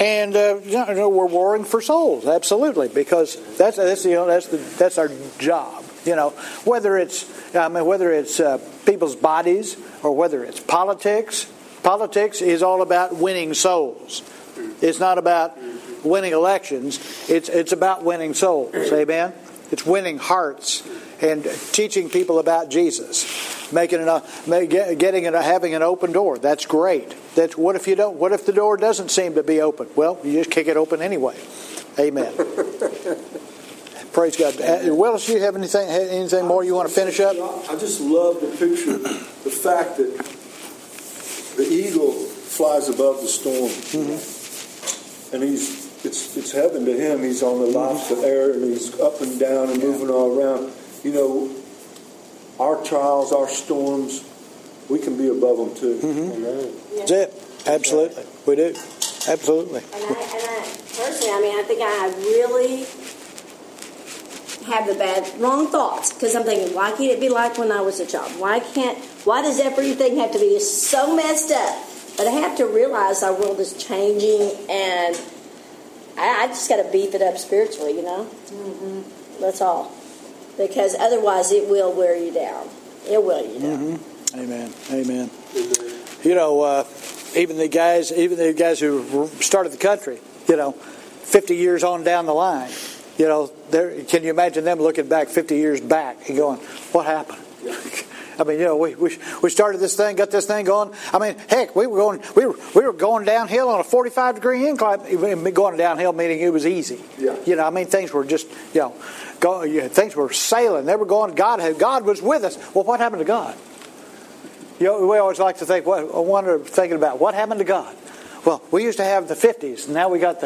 And we're warring for souls, absolutely, because that's our job. Whether it's people's bodies or whether it's politics. Politics is all about winning souls. It's not about winning elections. It's about winning souls. Amen. It's winning hearts and teaching people about Jesus, having an open door. That's great. That's what if you don't? What if the door doesn't seem to be open? Well, you just kick it open anyway. Amen. Praise God. Willis, do you have anything more you want to finish up? I just love the picture, the fact that the eagle flies above the storm, and it's heaven to him. He's on the lofts of air, and he's up and down and moving all around. Our trials, our storms, we can be above them too. That's it. Absolutely, we do. Absolutely. And I personally, I think I really have the wrong thoughts, because I'm thinking, why can't it be like when I was a child? Why does everything have to be so messed up? But I have to realize our world is changing, and I just got to beef it up spiritually, That's all. Because otherwise it will wear you down. It will you down. Amen. Even the guys who started the country, 50 years on down the line, can you imagine them looking back 50 years back and going, what happened? We started this thing, got this thing going. Heck, we were going downhill on a 45-degree incline. Going downhill meaning it was easy. Yeah. Things were just, things were sailing. They were going. God was with us. Well, what happened to God? We always like to think. Thinking about what happened to God. Well, we used to have the 50s, and now we got the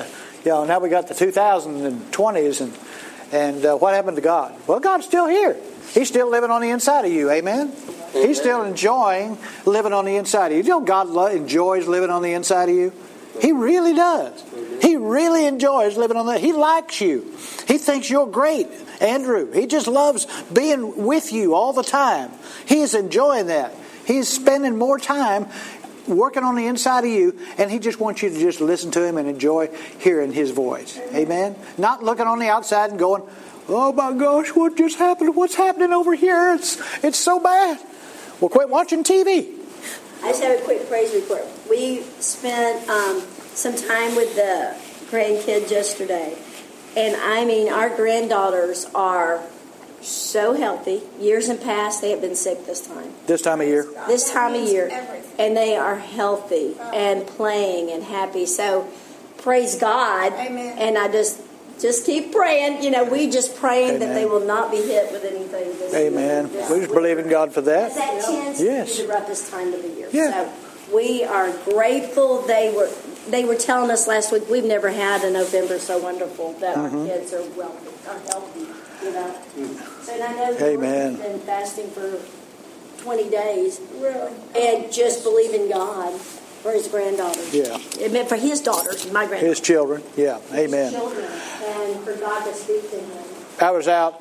2000s and 20s, and what happened to God? Well, God's still here. He's still living on the inside of you. Amen? He's still enjoying living on the inside of you. God enjoys living on the inside of you? He really does. He really enjoys living on that. He likes you. He thinks you're great, Andrew. He just loves being with you all the time. He is enjoying that. He's spending more time working on the inside of you, and He just wants you to just listen to Him and enjoy hearing His voice. Amen? Not looking on the outside and going, oh my gosh, what just happened? What's happening over here? It's so bad. Well, quit watching TV. I just have a quick praise report. We spent some time with the grandkids yesterday, and our granddaughters are so healthy. Years in past, they have been sick this time. This time of year? This time of year. And they are healthy and playing and happy. So, praise God. Amen. And I just keep praying. We just praying that they will not be hit with anything this year. Amen. We just believe in God for that. That tends to be the roughest time of the year. Yeah. So, we are grateful. They were telling us last week, we've never had a November so wonderful that our kids are healthy. So, and I know Amen. He's been fasting for 20 days. Really? And just believe in God for his granddaughters. Yeah. It meant for his daughters, my granddaughters. His children. Yeah. Amen. His children. And for God to speak to him. I was out.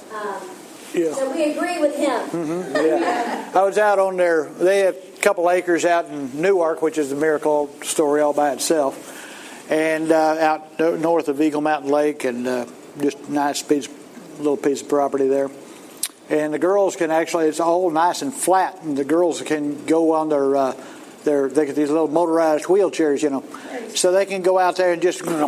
So we agree with him. Yeah. I was out on they had a couple acres out in Newark, which is a miracle story all by itself. And out north of Eagle Mountain Lake, and just a nice little piece of property there. And the girls can actually, it's all nice and flat, and the girls can go on they get these little motorized wheelchairs, so they can go out there and just, they're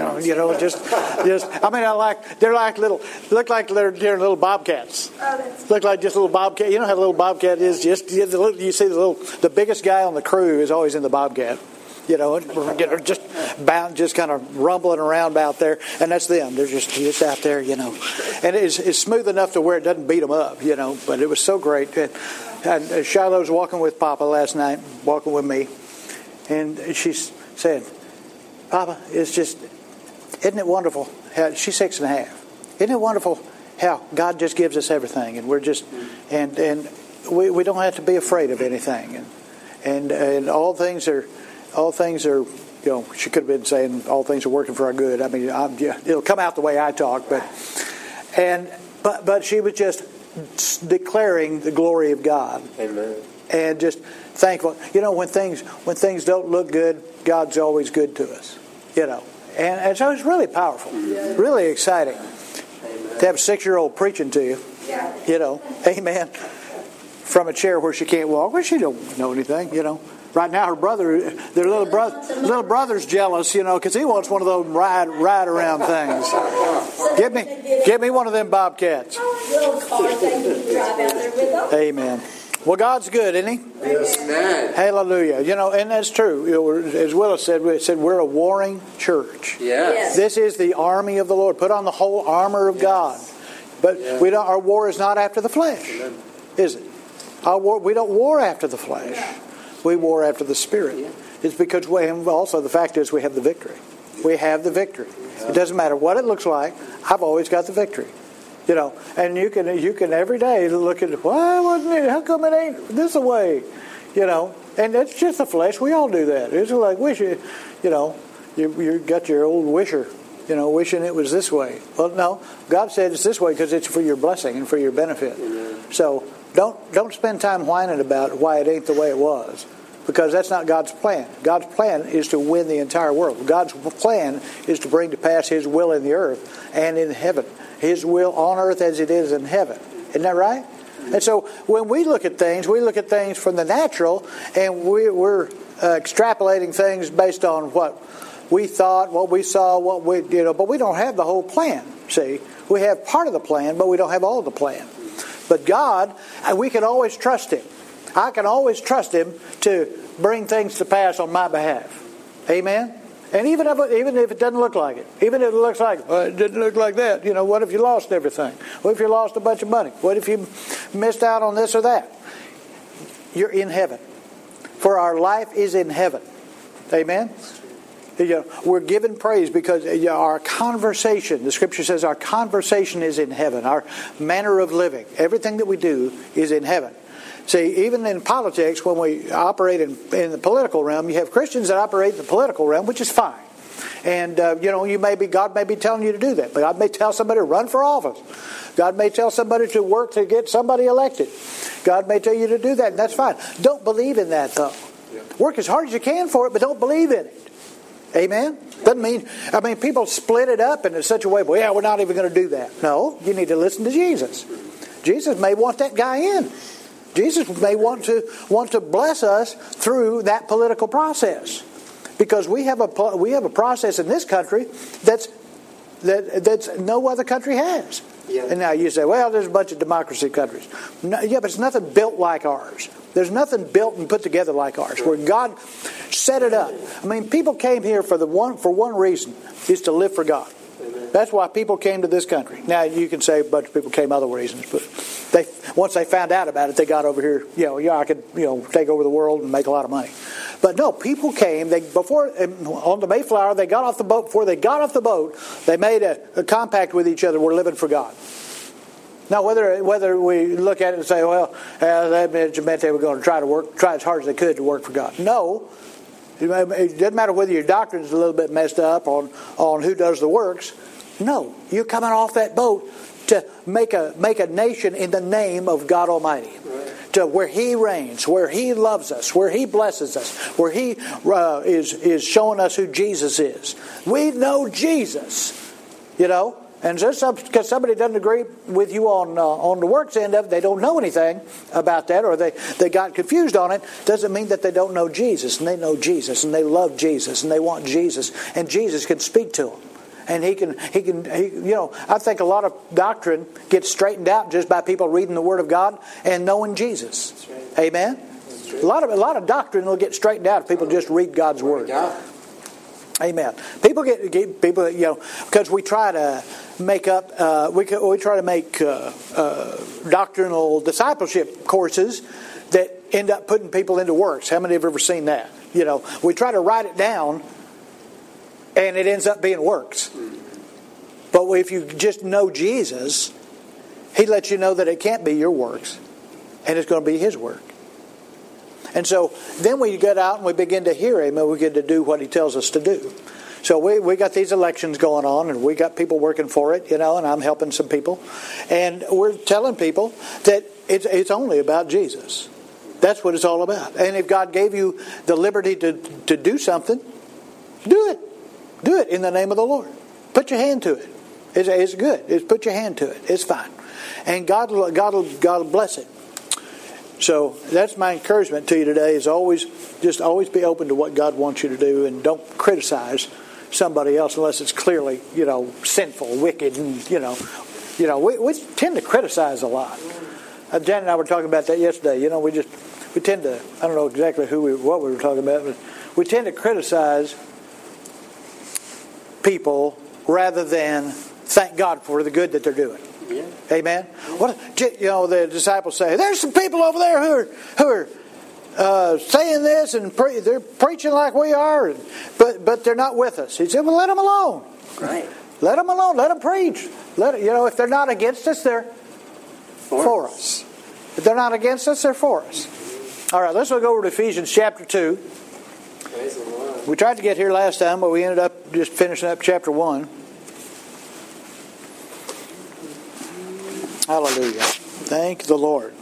like look like they're little bobcats. Look like just little bobcat. You know how a little bobcat is? You see the biggest guy on the crew is always in the bobcat. Just bound, just kind of rumbling around out there, and that's them. They're just out there, and it's smooth enough to where it doesn't beat them up, But it was so great. And Shiloh was walking with Papa last night, walking with me, and she said, "Papa, isn't it wonderful? She's 6.5. Isn't it wonderful how God just gives us everything, and we're just and we don't have to be afraid of anything, and all things are." She could have been saying all things are working for our good. It'll come out the way I talk, but she was just declaring the glory of God. Amen. And just thankful. When things don't look good, God's always good to us. You know. And so it's really powerful. Really exciting. To have a 6-year-old preaching to you. You know. Amen. From a chair where she can't walk. Well, she don't know anything, you know. Right now, her brother, their little brother's jealous, you know, because he wants one of those ride around things. Give me one of them Bobcats. Amen. Well, God's good, isn't He? Yes. Amen. Hallelujah. You know, and that's true. You know, as Willis said, we're a warring church. Yes. This is the army of the Lord. Put on the whole armor of God. But our war is not after the flesh, is it? We don't war after the flesh. We war after the Spirit. It's because also the fact is we have the victory. We have the victory. It doesn't matter what it looks like. I've always got the victory. You know, and you can every day look at why wasn't it? How come it ain't this way? You know, and it's just the flesh. We all do that. It's like you got your old wisher. You know, wishing it was this way. Well, no, God said it's this way because it's for your blessing and for your benefit. So don't spend time whining about why it ain't the way it was, because that's not God's plan. God's plan is to win the entire world. God's plan is to bring to pass His will in the earth and in heaven. His will on earth as it is in heaven. Isn't that right? And so when we look at things from the natural, and we're extrapolating things based on what we thought, what we saw, but we don't have the whole plan. See, we have part of the plan, but we don't have all of the plan. But God, we can always trust Him. I can always trust Him to bring things to pass on my behalf. Amen? And even if it doesn't look like it. Even if it looks like, well, it didn't look like that. You know, what if you lost everything? What if you lost a bunch of money? What if you missed out on this or that? You're in heaven. For our life is in heaven. Amen? You know, we're given praise because our conversation, the Scripture says our conversation is in heaven. Our manner of living, everything that we do is in heaven. See, even in politics, when we operate in the political realm, you have Christians that operate in the political realm, which is fine. And, God may be telling you to do that. But God may tell somebody to run for office. God may tell somebody to work to get somebody elected. God may tell you to do that, and that's fine. Don't believe in that, though. Work as hard as you can for it, but don't believe in it. Amen? Doesn't mean, people split it up in such a way, well, we're not even going to do that. No, you need to listen to Jesus. Jesus may want that guy in. Jesus may want to bless us through that political process, because we have a process in this country that's no other country has. Yeah. And now you say, well, there's a bunch of democracy countries. No, but it's nothing built like ours. There's nothing built and put together like ours, where God set it up. People came here for one reason, is to live for God. That's why people came to this country. Now, you can say a bunch of people came other reasons, but once they found out about it, they got over here. I could take over the world and make a lot of money. But no, people came. On the Mayflower, they got off the boat. Before they got off the boat, they made a compact with each other. We're living for God. Now, whether we look at it and say, well, that meant they were going to try as hard as they could to work for God. No. It doesn't matter whether your doctrine's a little bit messed up on who does the works. No, you're coming off that boat to make a nation in the name of God Almighty. Right. To where He reigns, where He loves us, where He blesses us, where He is showing us who Jesus is. We know Jesus, And just because somebody doesn't agree with you on the works end of it, they don't know anything about that, or they got confused on it, doesn't mean that they don't know Jesus, and they know Jesus, and they love Jesus, and they want Jesus, and Jesus can speak to them. And he can, I think a lot of doctrine gets straightened out just by people reading the Word of God and knowing Jesus. That's right. Amen? That's right. A lot of doctrine will get straightened out if people just read God's Word. Amen. People get because we try to make up, we try to make doctrinal discipleship courses that end up putting people into works. How many have ever seen that? We try to write it down, and it ends up being works. But if you just know Jesus, He lets you know that it can't be your works, and it's going to be His work. And so then we get out and we begin to hear Him, and we get to do what He tells us to do. So we got these elections going on, and we got people working for it, and I'm helping some people. And we're telling people that it's only about Jesus. That's what it's all about. And if God gave you the liberty to do something, do it. Do it in the name of the Lord. Put your hand to it. It's good. Put your hand to it. It's fine. And God will bless it. So that's my encouragement to you today, is always be open to what God wants you to do, and don't criticize somebody else unless it's clearly, sinful, wicked, and we tend to criticize a lot. Jan and I were talking about that yesterday. We tend to, I don't know exactly what we were talking about, but we tend to criticize people rather than thank God for the good that they're doing. Yeah. Amen. The disciples say, there's some people over there who are saying this, and they're preaching like we are, but they're not with us. He said, well, let them alone. Right. Let them alone. Let them preach. If they're not against us, they're for us. If they're not against us, they're for us. All right, let's go over to Ephesians chapter 2. Praise the Lord. We tried to get here last time, but we ended up just finishing up chapter 1. Hallelujah. Thank the Lord.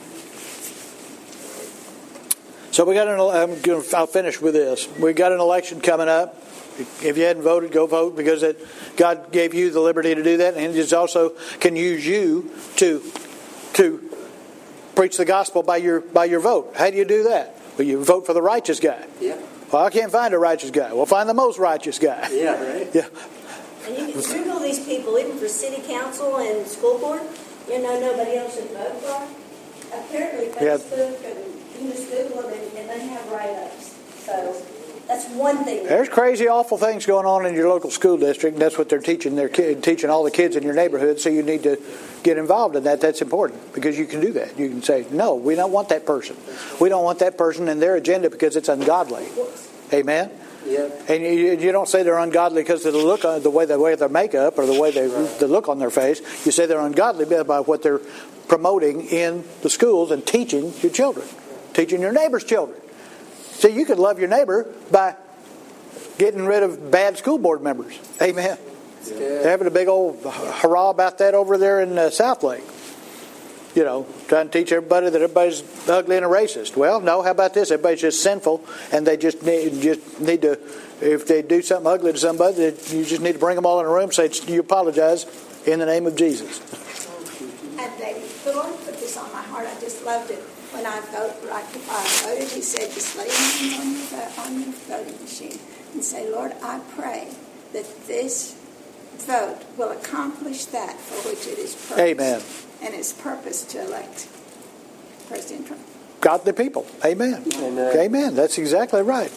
So I'll finish with this. We got an election coming up. If you hadn't voted, go vote, because God gave you the liberty to do that, and He also can use you to preach the gospel by your vote. How do you do that? Well, you vote for the righteous guy. Yeah. Well, I can't find a righteous guy. Well, find the most righteous guy. Yeah, right. Yeah. And you can Google these people, even for city council and school board. Nobody else should vote for. Apparently, Facebook and you just Google them and they have write-ups. So that's one thing. There's crazy, awful things going on in your local school district, and that's what they're teaching. They're teaching all the kids in your neighborhood, so you need to get involved in that. That's important, because you can do that. You can say, no, we don't want that person. We don't want that person and their agenda because it's ungodly. Amen? Yeah. And you don't say they're ungodly because of the look, the way their makeup, or the way the look on their face. You say they're ungodly by what they're promoting in the schools and teaching your children, teaching your neighbor's children. So you could love your neighbor by getting rid of bad school board members. Amen. They're having a big old hurrah about that over there in South Lake. Trying to teach everybody that everybody's ugly and a racist. Well, no, how about this? Everybody's just sinful, and they just need to, if they do something ugly to somebody, you just need to bring them all in a room and say, you apologize in the name of Jesus. And the Lord put this on my heart. I just loved it. When I voted, He said, just lay your hands on your voting machine and say, Lord, I pray that this vote will accomplish that for which it is purposed. Amen. And its purpose to elect President Trump. Godly people. Amen. Amen. Amen. That's exactly right.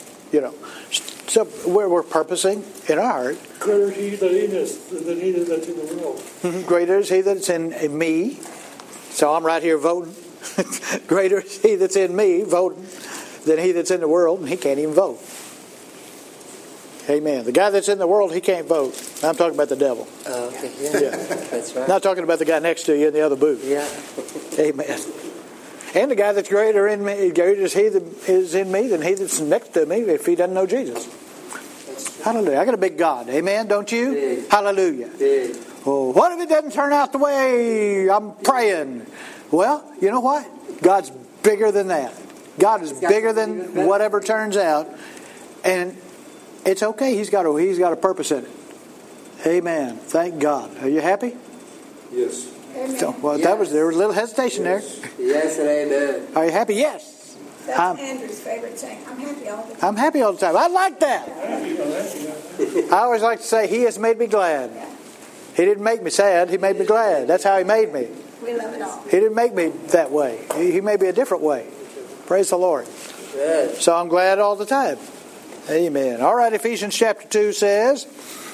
So we're purposing in our heart. Greater is He that in us than he that's in the world. Greater is He that's in me. So I'm right here voting. Greater is He that's in me voting than he that's in the world, and he can't even vote. Amen. The guy that's in the world, he can't vote. I'm talking about the devil. Oh, okay. Yeah. That's right. Not talking about the guy next to you in the other booth. Yeah. Amen. And the guy that's greater is He that is in me than he that's next to me if he doesn't know Jesus. Hallelujah. I got a big God. Amen, don't you? Big. Hallelujah. Big. Oh, what if it doesn't turn out the way I'm praying? Well, you know what? God's bigger than that. God is bigger than whatever turns out. And it's okay. He's got a purpose in it. Amen. Thank God. Are you happy? Yes. So, well, there was a little hesitation there. Yes and amen. Are you happy? Yes. That's Andrew's favorite saying. I'm happy all the time. I'm happy all the time. I like that. I always like to say, He has made me glad. He didn't make me sad. He made me glad. That's how He made me. We love it all. He didn't make me that way. He made me a different way. Praise the Lord. Good. So I'm glad all the time. Amen. All right, Ephesians chapter 2 says,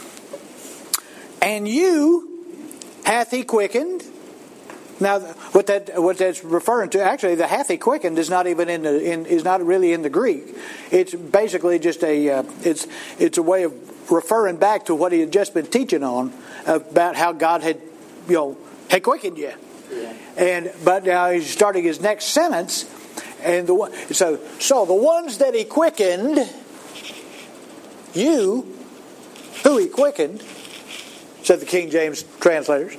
and you hath He quickened. Now, what that's referring to, actually, the hath He quickened is not even is not really in the Greek. It's basically just it's a way of referring back to what he had just been teaching on about how God had quickened you. Yeah. But now he's starting his next sentence, and so the ones that He quickened, you, who He quickened, said the King James translators,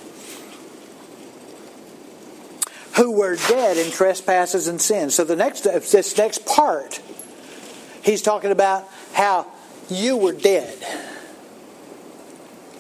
who were dead in trespasses and sins. So this next part, he's talking about how you were dead.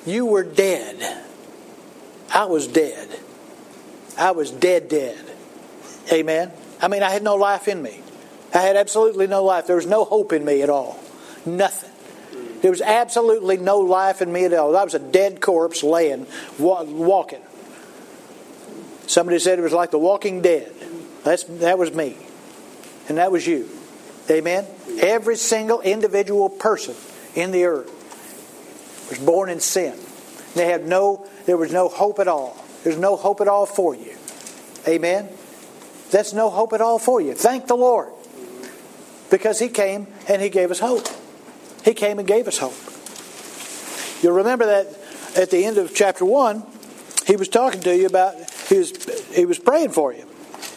You were dead. I was dead. I was dead. Amen? I mean, I had no life in me. I had absolutely no life. There was no hope in me at all. Nothing. There was absolutely no life in me at all. I was a dead corpse laying, walking. Somebody said it was like the walking dead. That was me. And that was you. Amen? Every single individual person in the earth was born in sin. There was no hope at all. There's no hope at all for you. Amen? That's no hope at all for you. Thank the Lord. Because He came and He gave us hope. He came and gave us hope. You'll remember that at the end of chapter 1, He was talking to you about, He was praying for you.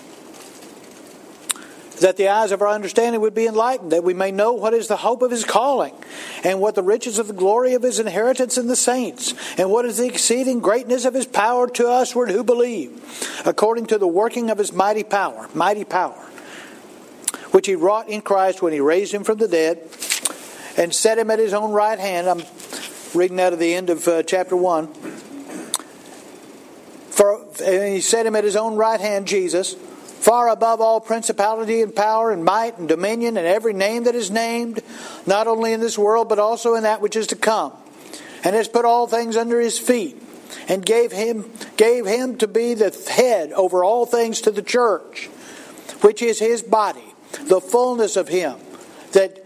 That the eyes of our understanding would be enlightened, that we may know what is the hope of His calling, and what the riches of the glory of His inheritance in the saints, and what is the exceeding greatness of His power to usward who believe, according to the working of His mighty power, which He wrought in Christ when He raised Him from the dead, and set Him at His own right hand. I'm reading out of the end of chapter 1. And He set Him at His own right hand, Jesus, far above all principality and power and might and dominion and every name that is named, not only in this world but also in that which is to come, and has put all things under His feet, and gave him to be the head over all things to the church, which is His body, the fullness of Him that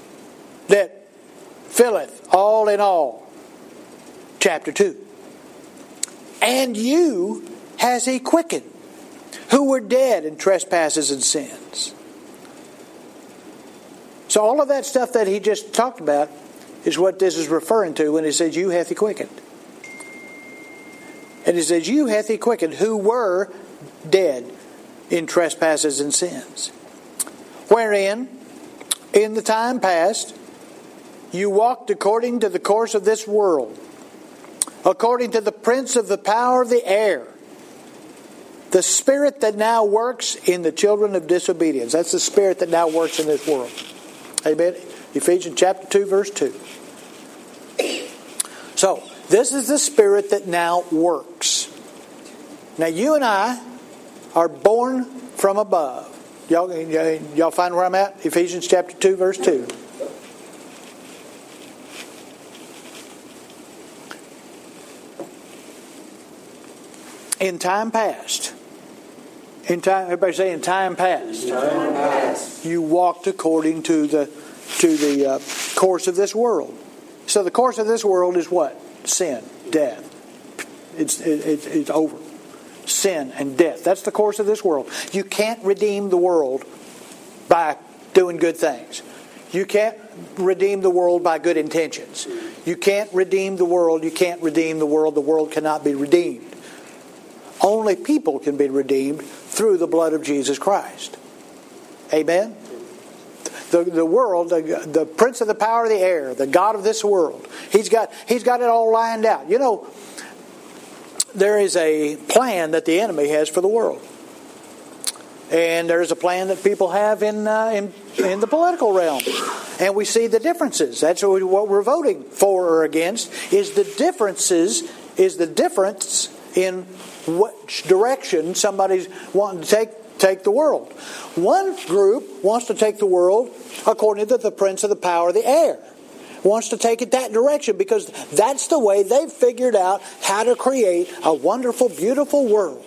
filleth all in all. Chapter 2. And you has He quickened, who were dead in trespasses and sins. So all of that stuff that he just talked about is what this is referring to when he says, you hath He quickened. And he says, you hath He quickened, who were dead in trespasses and sins. Wherein, in the time past, you walked according to the course of this world, according to the prince of the power of the air, the spirit that now works in the children of disobedience. That's the spirit that now works in this world. Amen? Ephesians chapter 2, verse 2. So, this is the spirit that now works. Now, you and I are born from above. Y'all find where I'm at? Ephesians chapter 2, verse 2. In time past. Everybody say in time past. Time past. You walked according to the course of this world. So the course of this world is what? Sin, death. It's over. Sin and death. That's the course of this world. You can't redeem the world by doing good things. You can't redeem the world by good intentions. You can't redeem the world. You can't redeem the world. The world cannot be redeemed. Only people can be redeemed through the blood of Jesus Christ. Amen? The world, the prince of the power of the air, the God of this world, He's got it all lined out. You know, there is a plan that the enemy has for the world. And there's a plan that people have in the political realm. And we see the differences. That's what we're voting for or against, is the difference in which direction somebody's wanting to take the world. One group wants to take the world according to the prince of the power of the air. Wants to take it that direction because that's the way they've figured out how to create a wonderful, beautiful world.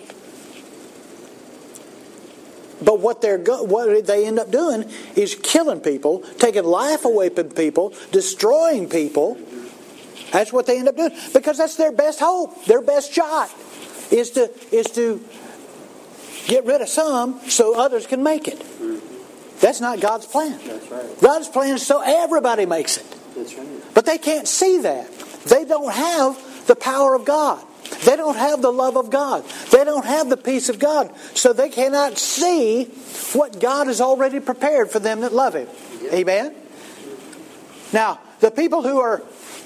But what they end up doing is killing people, taking life away from people, destroying people. That's what they end up doing because that's their best hope, their best shot. Is to get rid of some so others can make it. That's not God's plan. That's right. God's plan is so everybody makes it. That's right. But they can't see that. They don't have the power of God. They don't have the love of God. They don't have the peace of God. So they cannot see what God has already prepared for them that love Him. Yep. Amen? Now, the people who are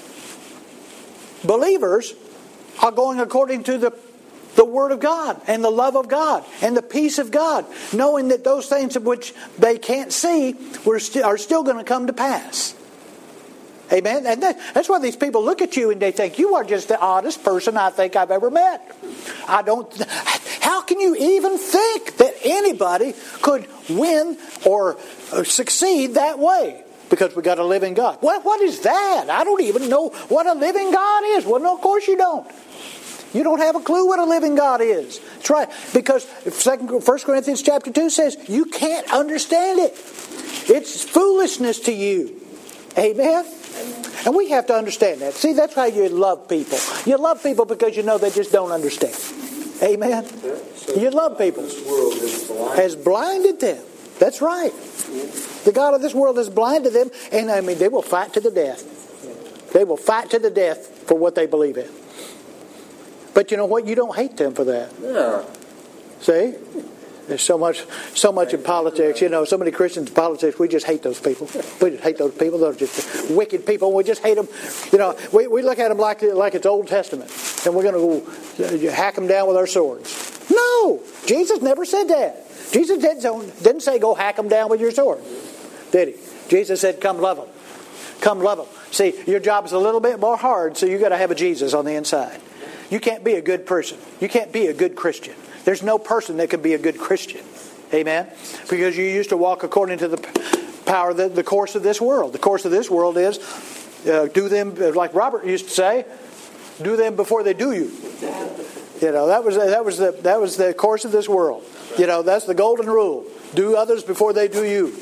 believers are going according to the Word of God and the love of God and the peace of God, knowing that those things of which they can't see are still going to come to pass. Amen? And that's why these people look at you and they think, you are just the oddest person I think I've ever met. How can you even think that anybody could win or succeed that way? Because we got a living God. What is that? I don't even know what a living God is. Well, no, of course you don't. You don't have a clue what a living God is. That's right. Because 1 Corinthians chapter 2 says you can't understand it. It's foolishness to you. Amen? And we have to understand that. See, that's how you love people. You love people because you know they just don't understand. Amen? You love people. This world has blinded them. That's right. The God of this world has blinded them. And I mean, they will fight to the death. They will fight to the death for what they believe in. But you know what? You don't hate them for that. No. See? There's so much in politics. You know, so many Christians in politics, we just hate those people. We just hate those people. They're just wicked people. We just hate them. You know, we look at them like it's Old Testament. And we're going to go hack them down with our swords. No! Jesus never said that. Jesus didn't say go hack them down with your sword. Did he? Jesus said come love them. Come love them. See, your job is a little bit more hard, so you've got to have a Jesus on the inside. You can't be a good person. You can't be a good Christian. There's no person that can be a good Christian. Amen? Because you used to walk according to the power, the course of this world. The course of this world is do them, like Robert used to say, do them before they do you. You know, that was the course of this world. You know, that's the golden rule. Do others before they do you.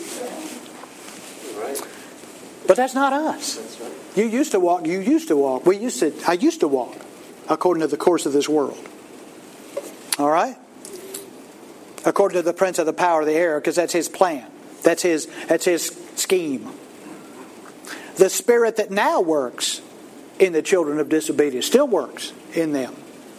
But that's not us. You used to walk. I used to walk according to the course of this world. All right? According to the prince of the power of the air, because that's his plan. That's his scheme. The spirit that now works in the children of disobedience still works in them.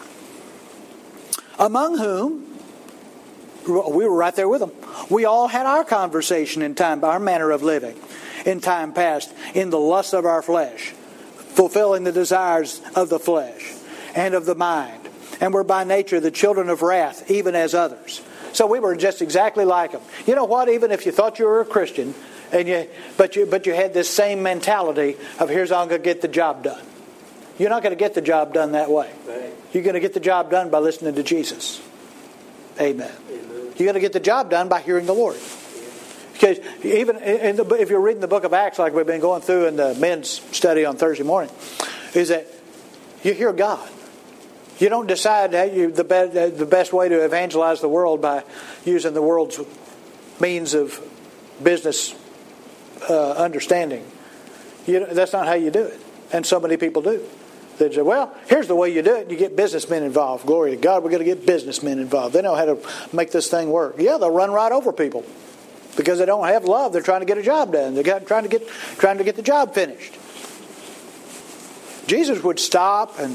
Among whom, we were right there with them. We all had our conversation in time, our manner of living in time past, in the lust of our flesh, fulfilling the desires of the flesh and of the mind. And we're by nature the children of wrath, even as others. So we were just exactly like them. You know what? Even if you thought you were a Christian, but you had this same mentality of here's how I'm going to get the job done. You're not going to get the job done that way. Right. You're going to get the job done by listening to Jesus. Amen. You're going to get the job done by hearing the Lord. Because even if you're reading the book of Acts like we've been going through in the men's study on Thursday morning, is that you hear God. You don't decide the best way to evangelize the world by using the world's means of business understanding. That's not how you do it. And so many people do. They say, well, here's the way you do it. You get businessmen involved. Glory to God, we're going to get businessmen involved. They know how to make this thing work. Yeah, they'll run right over people. Because they don't have love, they're trying to get a job done. They're trying to get the job finished. Jesus would stop and,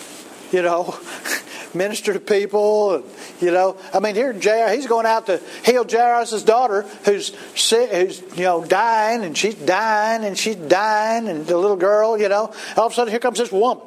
minister to people. And, I mean, here Jair, he's going out to heal Jairus' daughter, who's sick, who's dying, and she's dying, and she's dying, and the little girl, all of a sudden here comes this woman.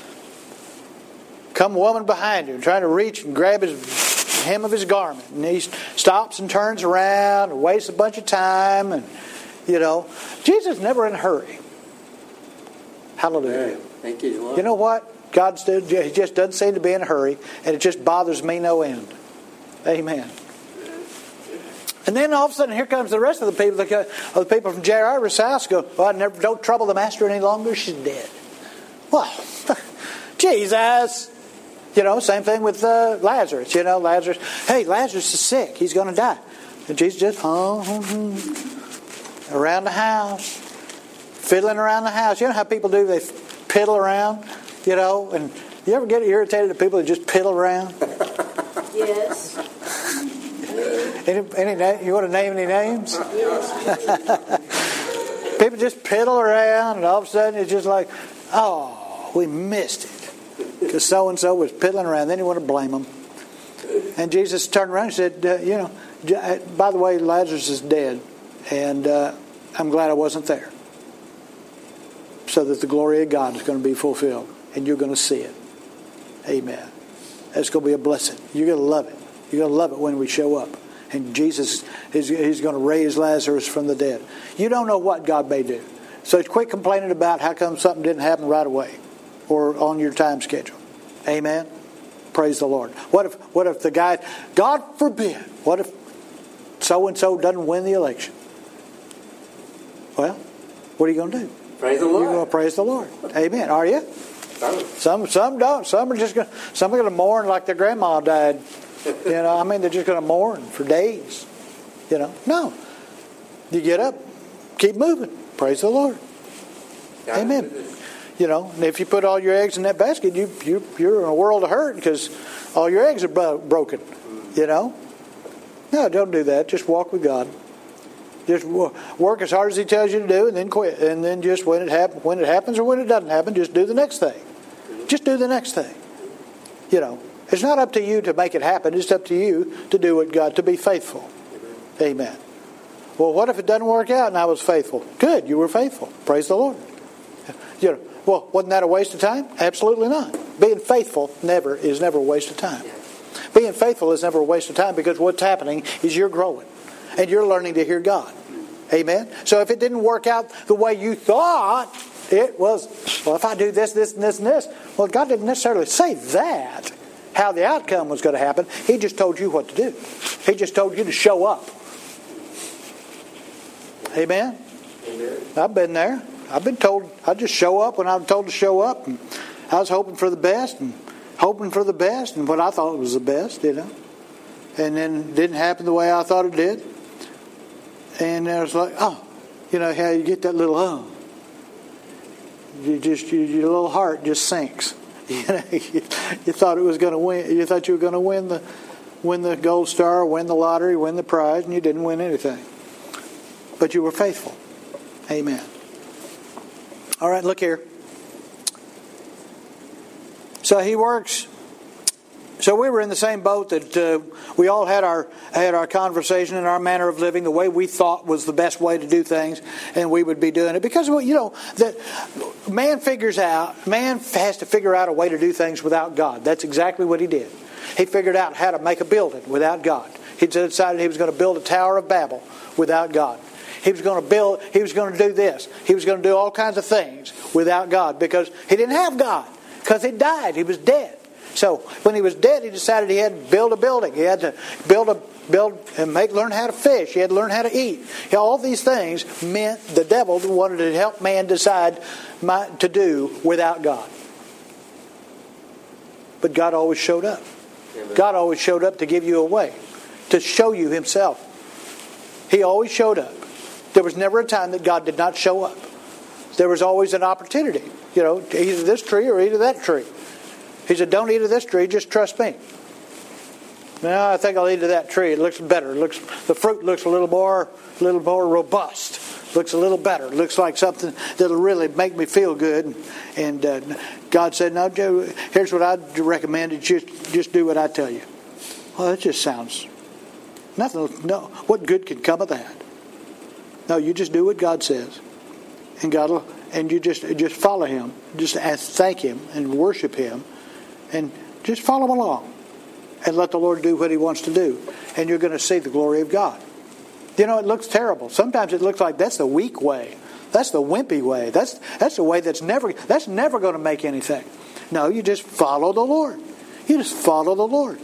Come a woman behind him, trying to reach and grab his hem of his garment, and he stops and turns around and wastes a bunch of time, and Jesus never in a hurry. Hallelujah. Thank you, Lord. You know what? God he just doesn't seem to be in a hurry, and it just bothers me no end. Amen. And then all of a sudden, here comes the rest of the people. The people from Jairus' house go, well, don't trouble the master any longer. She's dead. Well, Jesus. Same thing with Lazarus. Lazarus. Hey, Lazarus is sick. He's going to die. And Jesus just around the house, fiddling around the house. You know how people do? They piddle around, And you ever get irritated at people that just piddle around? Yes. Any you want to name any names? Yes. People just piddle around, and all of a sudden it's just like, oh, we missed it. Because so-and-so was piddling around. Then you want to blame them. And Jesus turned around and said, by the way, Lazarus is dead. And I'm glad I wasn't there. So that the glory of God is going to be fulfilled. And you're going to see it. Amen. That's going to be a blessing. You're going to love it. You're going to love it when we show up. And Jesus, he's going to raise Lazarus from the dead. You don't know what God may do. So quit complaining about how come something didn't happen right away or on your time schedule. Amen? Praise the Lord. What if the guy, God forbid, what if so-and-so doesn't win the election? Well, what are you going to do? Praise the Lord. You're going to praise the Lord. Amen. Are you? Some don't. Some are going to mourn like their grandma died. They're just going to mourn for days. No. You get up, keep moving. Praise the Lord. Amen. And if you put all your eggs in that basket, you're in a world of hurt because all your eggs are broken. No, don't do that. Just walk with God. Just work as hard as He tells you to do, and then quit. And then just when it happens or when it doesn't happen, just do the next thing. Just do the next thing. It's not up to you to make it happen. It's up to you to do what God, to be faithful. Amen. Well, what if it doesn't work out and I was faithful? Good, you were faithful. Praise the Lord. Well, wasn't that a waste of time? Absolutely not. Being faithful is never a waste of time. Being faithful is never a waste of time because what's happening is you're growing and you're learning to hear God. Amen. So if it didn't work out the way you thought it was, well, if I do this, this, and this, and this, well, God didn't necessarily say that, how the outcome was going to happen. He just told you what to do. He just told you to show up. Amen. Amen. I've been there. I've been told I just show up when I'm told to show up, and I was hoping for the best and what I thought was the best, and then it didn't happen the way I thought it did, and I was like, how you get that little your little heart just sinks. You thought it was going to win. You thought you were going to win the gold star, win the lottery, win the prize, and you didn't win anything. But you were faithful. Amen. All right, look here. So He works. So we were in the same boat that we all had our conversation and our manner of living, the way we thought was the best way to do things, and we would be doing it. Because, that man has to figure out a way to do things without God. That's exactly what he did. He figured out how to make a building without God. He decided he was going to build a Tower of Babel without God. He was going to do this. He was going to do all kinds of things without God because he didn't have God. Because he died. He was dead. So when he was dead, he decided he had to build a building. He had to build and learn how to fish. He had to learn how to eat. All these things meant the devil wanted to help man decide to do without God. But God always showed up. Amen. God always showed up to give you a way, to show you Himself. He always showed up. There was never a time that God did not show up. There was always an opportunity, either this tree or either that tree. He said, don't eat of this tree, just trust me. No, I think I'll eat of that tree. It looks better. The fruit looks a little more robust. Looks a little better. Looks like something that'll really make me feel good. And God said, no, Joe, here's what I'd recommend. Just do what I tell you. Well, that just sounds nothing. No, what good can come of that? No, you just do what God says. And you just follow Him. Just thank Him and worship Him. And just follow along. And let the Lord do what He wants to do. And you're going to see the glory of God. It looks terrible. Sometimes it looks like that's the weak way. That's the wimpy way. That's the way that's never going to make anything. No, you just follow the Lord. You just follow the Lord.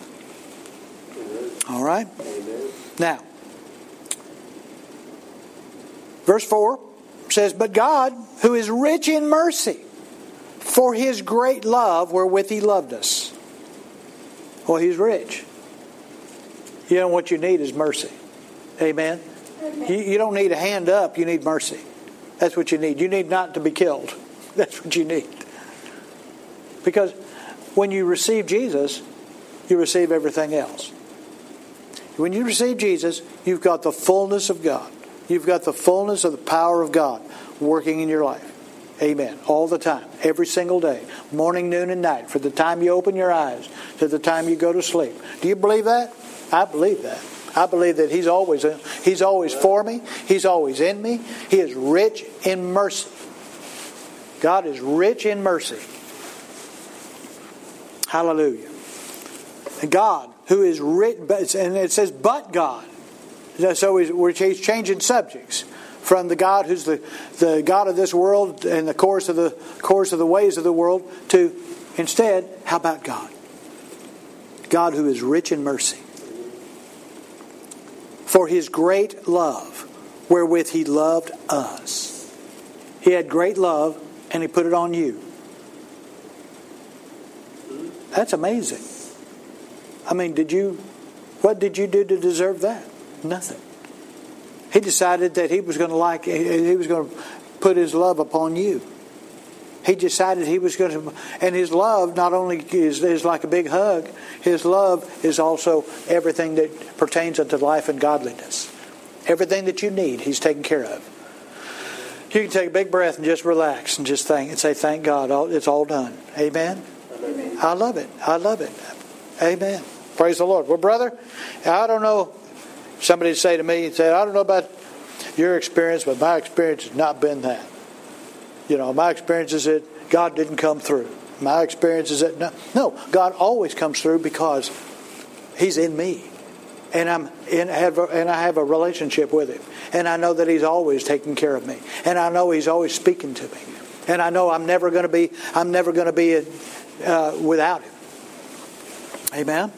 All right? Amen. Now, verse 4 says, but God, who is rich in mercy, for His great love wherewith He loved us. Well, He's rich. What you need is mercy. Amen? Amen. You don't need a hand up. You need mercy. That's what you need. You need not to be killed. That's what you need. Because when you receive Jesus, you receive everything else. When you receive Jesus, you've got the fullness of God. You've got the fullness of the power of God working in your life. Amen. All the time. Every single day. Morning, noon, and night. From the time you open your eyes to the time you go to sleep. Do you believe that? I believe that. I believe that He's always for me. He's always in me. He is rich in mercy. God is rich in mercy. Hallelujah. And God, who is rich, and it says, but God. So He's changing subjects. from the God who's the God of this world and the course of the ways of the world, to instead, how about God? God who is rich in mercy. For His great love, wherewith He loved us. He had great love, and He put it on you. That's amazing. I mean, what did you do to deserve that? Nothing. He decided that He was going to put His love upon you. He decided He was going to, and His love not only is like a big hug, His love is also everything that pertains unto life and godliness. Everything that you need, He's taken care of. You can take a big breath and just relax and just think and say, thank God, it's all done. Amen? Amen. I love it. I love it. Amen. Praise the Lord. Well, brother, I don't know, somebody say to me, I don't know about your experience, but my experience has not been that. My experience is that God didn't come through. My experience is that no, God always comes through because He's in me, and I have a relationship with Him, and I know that He's always taking care of me, and I know He's always speaking to me, and I know I'm never going to be without Him. Amen.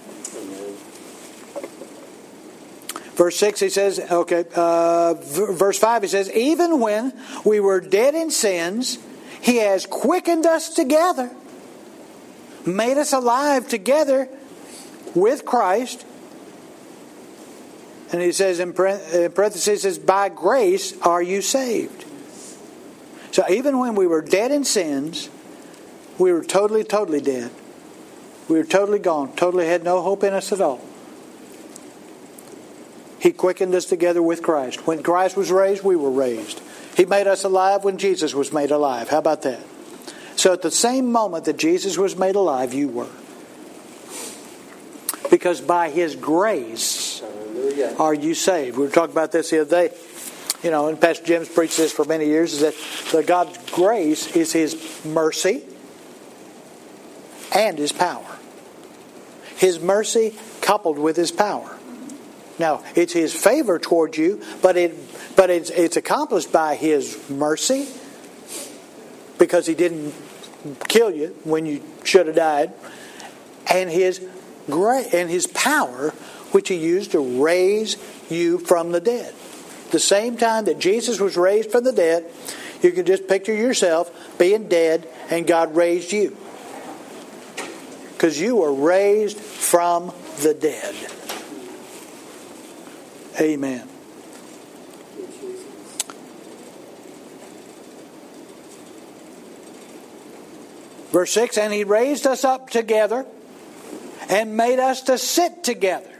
Verse 6, he says, verse 5, he says, even when we were dead in sins, He has quickened us together, made us alive together with Christ. And he says in parentheses, he says, by grace are you saved. So even when we were dead in sins, we were totally, totally dead. We were totally gone, totally had no hope in us at all. He quickened us together with Christ. When Christ was raised, we were raised. He made us alive when Jesus was made alive. How about that? So at the same moment that Jesus was made alive, you were. Because by His grace are you saved. We were talking about this the other day. And Pastor Jim's preached this for many years, is that God's grace is His mercy and His power. His mercy coupled with His power. Now, it's His favor towards you, but it's accomplished by His mercy, because He didn't kill you when you should have died, and His grace and His power, which He used to raise you from the dead. The same time that Jesus was raised from the dead, you can just picture yourself being dead and God raised you, because you were raised from the dead. Amen. Verse 6, and He raised us up together and made us to sit together.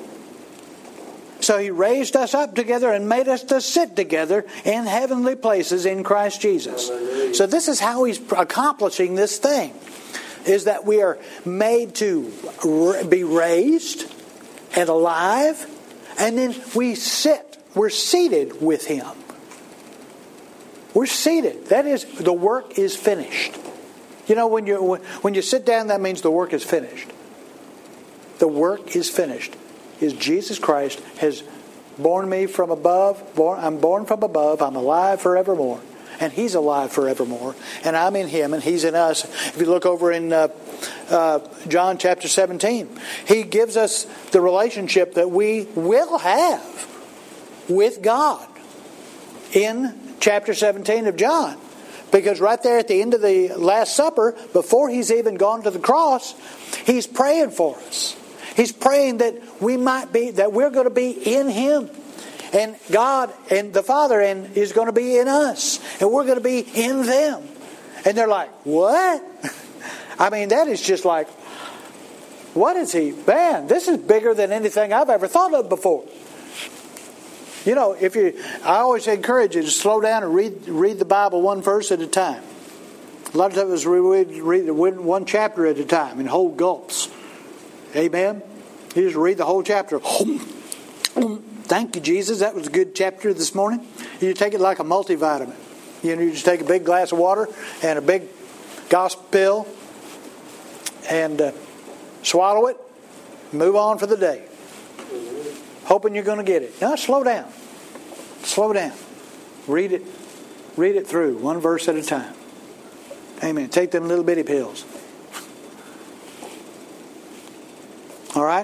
So He raised us up together and made us to sit together in heavenly places in Christ Jesus. Hallelujah. So this is how He's accomplishing this thing, is that we are made to be raised and alive, and then we sit. We're seated with Him. We're seated. That is, the work is finished. When you sit down, that means the work is finished. The work is finished. Is Jesus Christ has born me from above. I'm born from above. I'm alive forevermore. And He's alive forevermore. And I'm in Him and He's in us. If you look over in John chapter 17, He gives us the relationship that we will have with God in chapter 17 of John. Because right there at the end of the Last Supper, before He's even gone to the cross, He's praying for us. He's praying that we're going to be in Him. And God and the Father is going to be in us. And we're going to be in them. And they're like, what? I mean, that is just like, what is He? Man, this is bigger than anything I've ever thought of before. I always encourage you to slow down and read the Bible one verse at a time. A lot of times we read one chapter at a time in whole gulps. Amen? You just read the whole chapter. Thank you, Jesus. That was a good chapter this morning. You take it like a multivitamin. You just take a big glass of water and a big gospel pill and swallow it, move on for the day. Hoping you're going to get it. Now, slow down. Slow down. Read it. Read it through, one verse at a time. Amen. Take them little bitty pills. All right?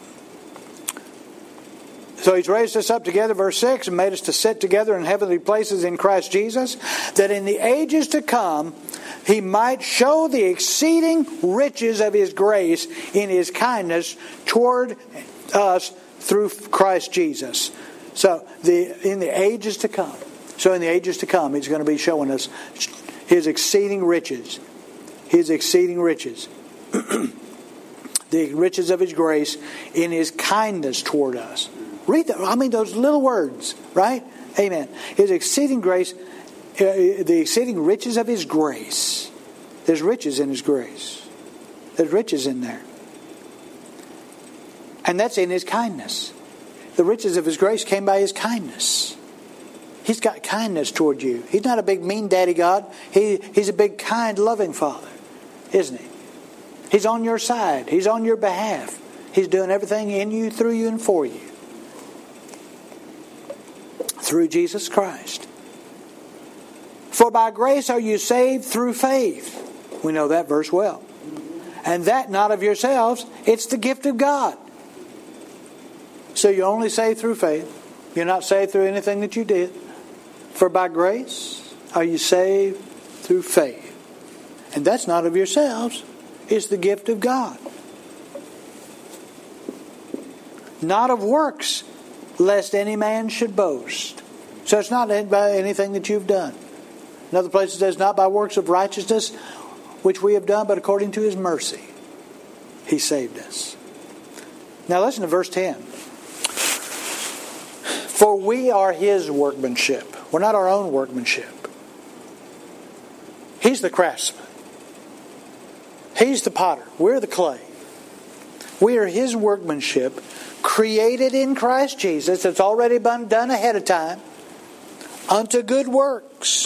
So He's raised us up together, verse 6, and made us to sit together in heavenly places in Christ Jesus, that in the ages to come He might show the exceeding riches of His grace in His kindness toward us through Christ Jesus. So in the ages to come. So in the ages to come, He's going to be showing us His exceeding riches. His exceeding riches. The riches of His grace in His kindness toward us. Read that. I mean, those little words, right? Amen. His exceeding grace, the exceeding riches of His grace. There's riches in His grace. There's riches in there. And that's in His kindness. The riches of His grace came by His kindness. He's got kindness toward you. He's not a big mean daddy God. He's a big kind loving Father, isn't He? He's on your side. He's on your behalf. He's doing everything in you, through you, and for you. Through Jesus Christ. For by grace are you saved through faith. We know that verse well. And that not of yourselves, it's the gift of God. So you're only saved through faith. You're not saved through anything that you did. For by grace are you saved through faith. And that's not of yourselves. It's the gift of God. Not of works, lest any man should boast. So it's not by anything that you've done. Another place it says, not by works of righteousness, which we have done, but according to His mercy, He saved us. Now listen to verse 10. For we are His workmanship. We're not our own workmanship. He's the craftsman. He's the potter. We're the clay. We are His workmanship, created in Christ Jesus. It's already been done ahead of time. Unto good works,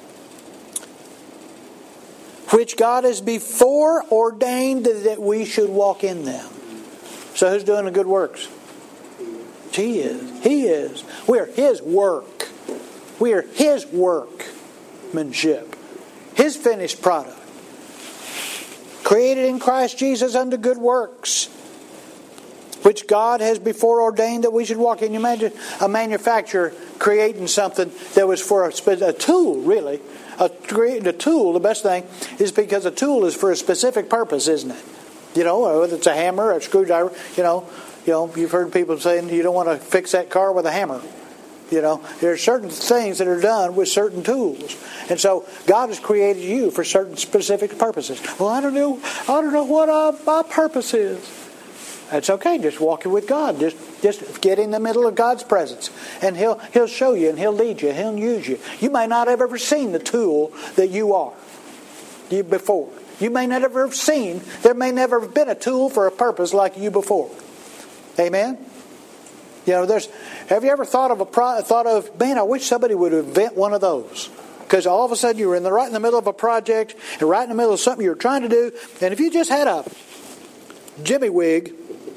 which God has before ordained that we should walk in them. So who's doing the good works? He is. He is. We are His work. We are His workmanship. His finished product. Created in Christ Jesus unto good works, which God has before ordained that we should walk in. You imagine a manufacturer creating something that was for a tool, really. Creating a tool, the best thing is because a tool is for a specific purpose, isn't it? You know, whether it's a hammer or a screwdriver, you know, you've heard people saying you don't want to fix that car with a hammer. You know, there are certain things that are done with certain tools. And so God has created you for certain specific purposes. Well, I don't know what my purpose is. That's okay. Just walking with God. Just get in the middle of God's presence. And He'll show you and He'll lead you. He'll use you. You may not have ever seen the tool that you are before. You may not have ever seen, there may never have been a tool for a purpose like you before. Amen? You know, have you ever thought of, man, I wish somebody would invent one of those. Because all of a sudden you were right in the middle of a project, and right in the middle of something you were trying to do, and if you just had a jimmy wig,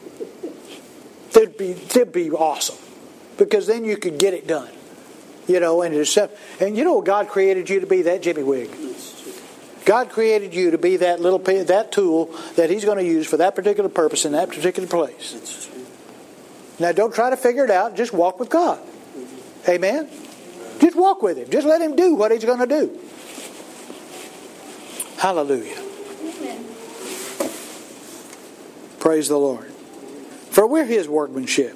it'd be awesome. Because then you could get it done. You know, and you know God created you to be that jimmy wig. God created you to be that tool that He's going to use for that particular purpose in that particular place. Now, don't try to figure it out. Just walk with God. Amen? Just walk with Him. Just let Him do what He's going to do. Hallelujah. Amen. Praise the Lord. For we're His workmanship,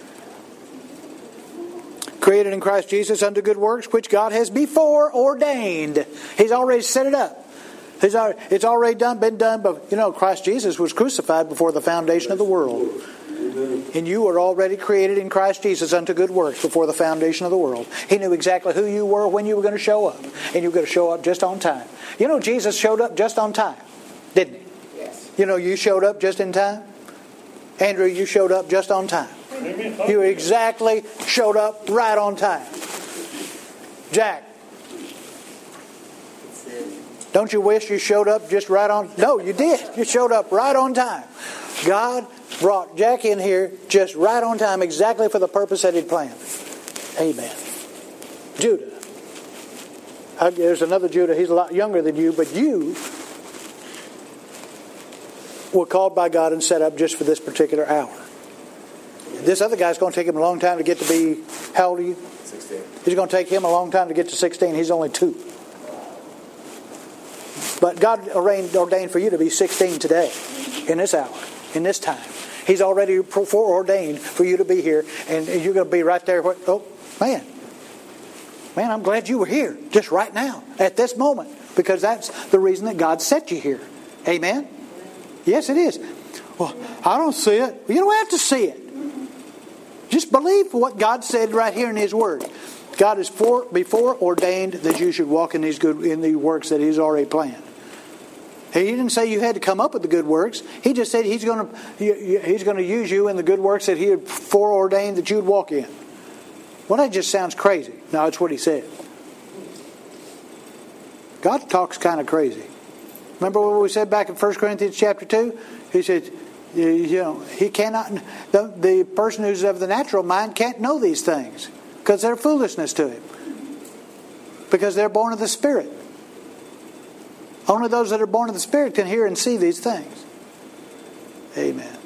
created in Christ Jesus unto good works, which God has before ordained. He's already set it up. It's already been done. But you know, Christ Jesus was crucified before the foundation of the world. And you were already created in Christ Jesus unto good works before the foundation of the world. He knew exactly who you were, when you were going to show up. And you were going to show up just on time. You know, Jesus showed up just on time, didn't He? Yes. You know, you showed up just in time. Andrew, you showed up just on time. You exactly showed up right on time. Jack, don't you wish you showed up just right on? No, you did. You showed up right on time. God brought Jack in here just right on time, exactly for the purpose that He'd planned. Amen. Judah, there's another Judah. He's a lot younger than you, but you were called by God and set up just for this particular hour. This other guy's going to take him a long time to get to be, how old are you? 16. He's going to take him a long time to get to 16. He's only 2. But God ordained for you to be 16 today, in this hour, in this time. He's already foreordained for you to be here, and you're going to be right there. Oh, man, I'm glad you were here just right now, at this moment, because that's the reason that God set you here. Amen? Yes, it is. Well, I don't see it. You don't have to see it. Just believe what God said right here in His Word. God has before ordained that you should walk in the works that He's already planned. He didn't say you had to come up with the good works. He just said He's going to use you in the good works that He had foreordained that you'd walk in. Well, that just sounds crazy. No, that's what He said. God talks kind of crazy. Remember what we said back in 1 Corinthians chapter 2? He said, he cannot. The person who's of the natural mind can't know these things because they're foolishness to him. Because they're born of the Spirit. Only those that are born of the Spirit can hear and see these things. Amen.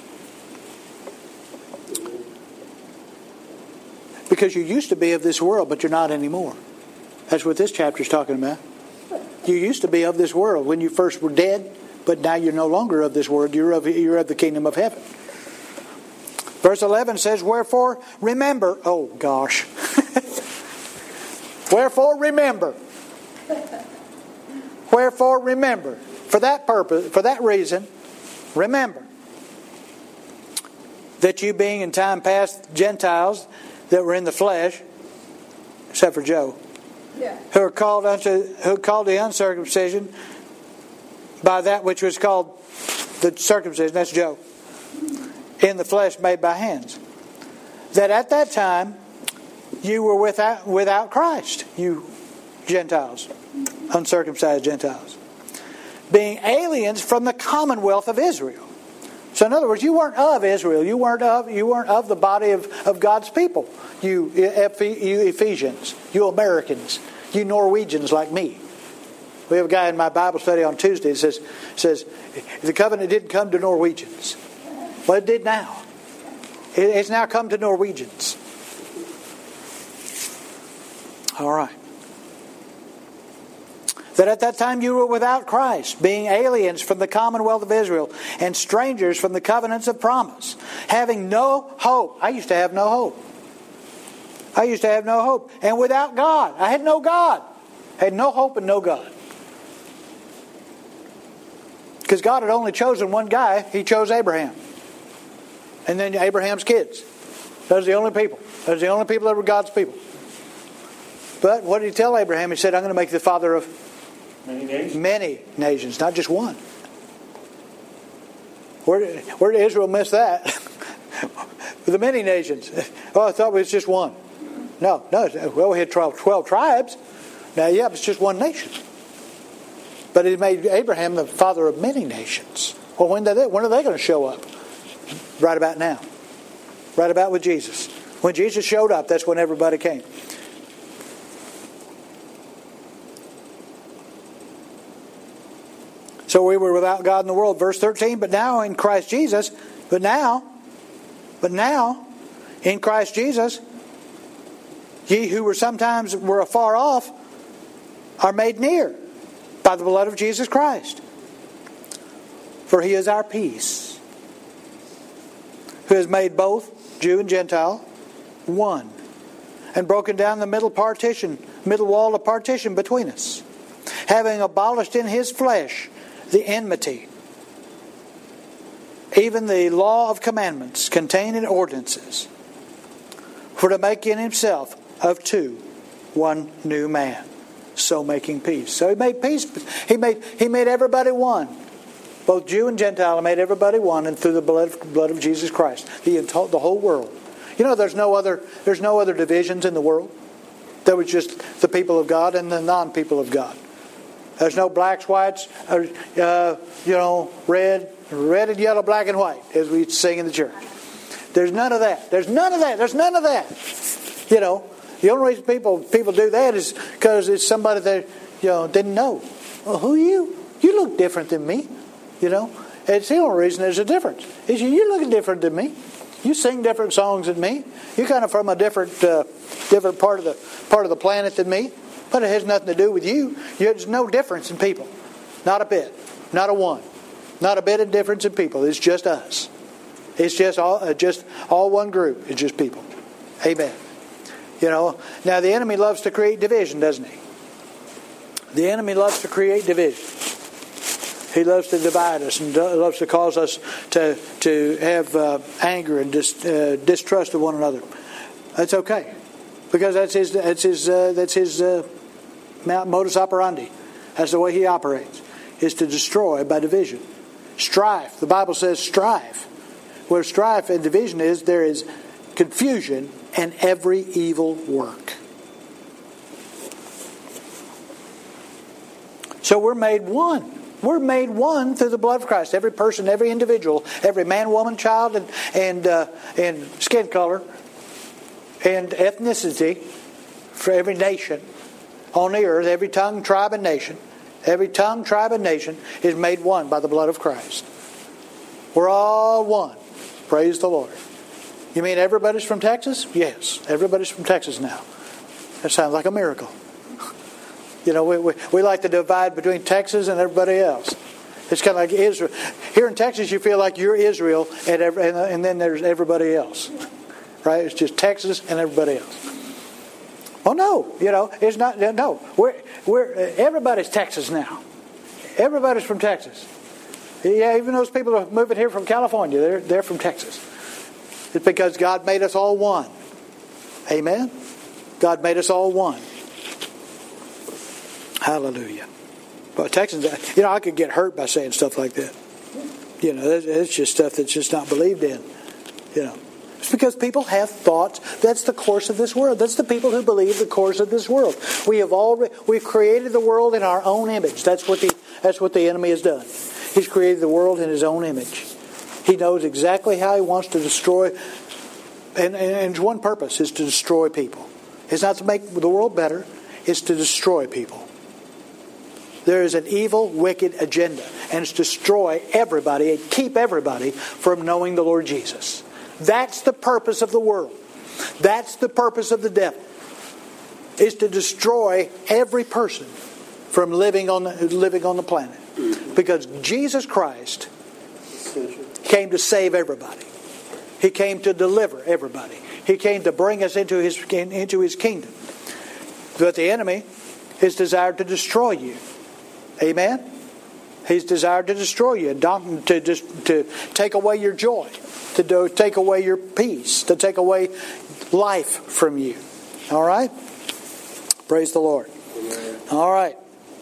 Because you used to be of this world, but you're not anymore. That's what this chapter is talking about. You used to be of this world when you first were dead, but now you're no longer of this world. You're of the kingdom of heaven. Verse 11 says, wherefore remember. Oh gosh. Wherefore remember. Wherefore remember. For that purpose, for that reason, remember that you being in time past Gentiles that were in the flesh, except for Joe, who are called the uncircumcision by that which was called the circumcision, that's Joe, in the flesh made by hands. That at that time you were without Christ, you Gentiles, uncircumcised Gentiles, being aliens from the commonwealth of Israel. So in other words, you weren't of Israel. You weren't of the body of God's people. You Ephesians, you Americans, you Norwegians like me. We have a guy in my Bible study on Tuesday that says the covenant didn't come to Norwegians. Well, it did now. It's now come to Norwegians. All right. That at that time you were without Christ, being aliens from the commonwealth of Israel and strangers from the covenants of promise, having no hope. I used to have no hope. And without God. I had no God. I had no hope and no God. Because God had only chosen one guy. He chose Abraham. And then Abraham's kids. Those are the only people. Those are the only people that were God's people. But what did He tell Abraham? He said, I'm going to make you the father of many nations, not just one. Where did Israel miss that? The many nations. Oh, I thought it was just one. No. Well, we had 12 tribes. Now, yeah, it's just one nation. But He made Abraham the father of many nations. Well, when are they going to show up? Right about now. Right about with Jesus. When Jesus showed up, that's when everybody came. So we were without God in the world. Verse 13, but now in Christ Jesus, but now in Christ Jesus, ye who were sometimes afar off are made near by the blood of Jesus Christ. For He is our peace, who has made both Jew and Gentile one, and broken down the middle wall of partition between us, having abolished in His flesh the enmity, even the law of commandments contained in ordinances, for to make in Himself of two one new man, so making peace. So He made peace. He made everybody one, both Jew and Gentile. He made everybody one, and through the blood of Jesus Christ, the whole world. You know, there's no other divisions in the world. There was just the people of God and the non-people of God. There's no blacks, whites, red and yellow, black and white, as we sing in the church. There's none of that. There's none of that. The only reason people do that is because it's somebody that didn't know. Well, who are you? You look different than me. It's the only reason there's a difference. Is you look different than me. You sing different songs than me. You're kind of from a different part of the planet than me. But it has nothing to do with you. There's no difference in people. Not a bit. Not a one. Not a bit of difference in people. It's just us. It's just all one group. It's just people. Amen. Now the enemy loves to create division, doesn't he? The enemy loves to create division. He loves to divide us and loves to cause us to have anger and distrust of one another. That's okay, because that's his modus operandi. That's the way he operates, is to destroy by division. Strife. The Bible says strife. Where strife and division is, there is confusion and every evil work. So we're made one. We're made one through the blood of Christ. Every person, every individual, every man, woman, child, and skin color, and ethnicity, for every nation on the earth, every tongue, tribe, and nation. Every tongue, tribe, and nation is made one by the blood of Christ. We're all one. Praise the Lord. You mean everybody's from Texas? Yes, everybody's from Texas now. That sounds like a miracle. We like to divide between Texas and everybody else. It's kind of like Israel. Here in Texas, you feel like you're Israel, and then there's everybody else. Right? It's just Texas and everybody else. Oh no, it's not. No, we're everybody's Texas now. Everybody's from Texas. Yeah, even those people who are moving here from California, they're from Texas. It's because God made us all one. Amen. God made us all one. Hallelujah. But Texans, I could get hurt by saying stuff like that. It's just stuff that's just not believed in. It's because people have thoughts. That's the course of this world. That's the people who believe the course of this world. We've created the world in our own image. That's what the enemy has done. He's created the world in his own image. He knows exactly how he wants to destroy, and his one purpose is to destroy people. It's not to make the world better. It's to destroy people. There is an evil, wicked agenda, and it's to destroy everybody and keep everybody from knowing the Lord Jesus. That's the purpose of the world. That's the purpose of the devil, is to destroy every person from living on the planet. Because Jesus Christ came to save everybody. He came to deliver everybody. He came to bring us into his kingdom. But the enemy is desired to destroy you. Amen? He's desired to destroy you, to take away your joy, to take away your peace, to take away life from you. All right? Praise the Lord. Amen. All right.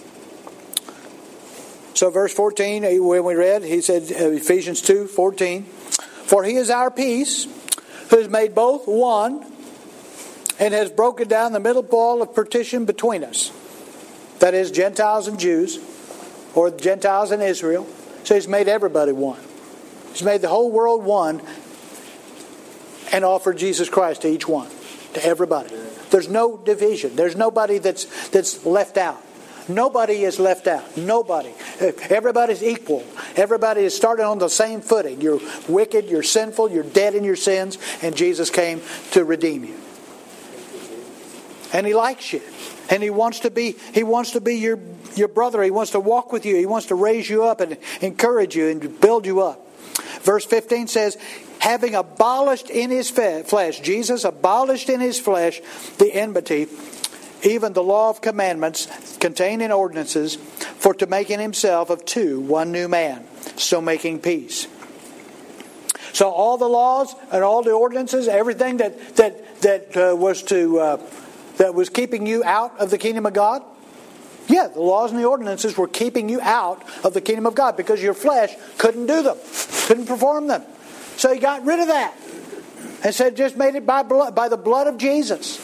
So verse 14, when we read, he said, Ephesians 2:14, for he is our peace, who has made both one, and has broken down the middle wall of partition between us. That is, Gentiles and Jews, or Gentiles and Israel. So he's made everybody one. He's made the whole world one, and offered Jesus Christ to each one, to everybody. There's no division. There's nobody that's left out. Nobody is left out. Nobody. Everybody's equal. Everybody is starting on the same footing. You're wicked, you're sinful, you're dead in your sins, and Jesus came to redeem you. And He likes you. And He wants to be your brother. He wants to walk with you. He wants to raise you up and encourage you and build you up. Verse 15 says, having abolished in His flesh, Jesus abolished in His flesh the enmity, even the law of commandments contained in ordinances, for to make in Himself of two one new man, so making peace. So all the laws and all the ordinances, everything that was keeping you out of the kingdom of God, yeah, the laws and the ordinances were keeping you out of the kingdom of God because your flesh couldn't do them, couldn't perform them. So He got rid of that and said, just made it by the blood of Jesus.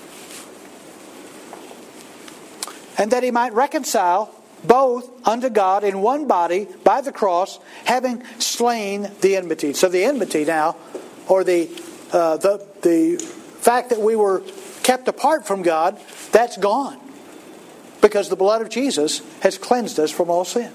And that He might reconcile both unto God in one body by the cross, having slain the enmity. So the enmity now, or the fact that we were kept apart from God, that's gone. Because the blood of Jesus has cleansed us from all sin.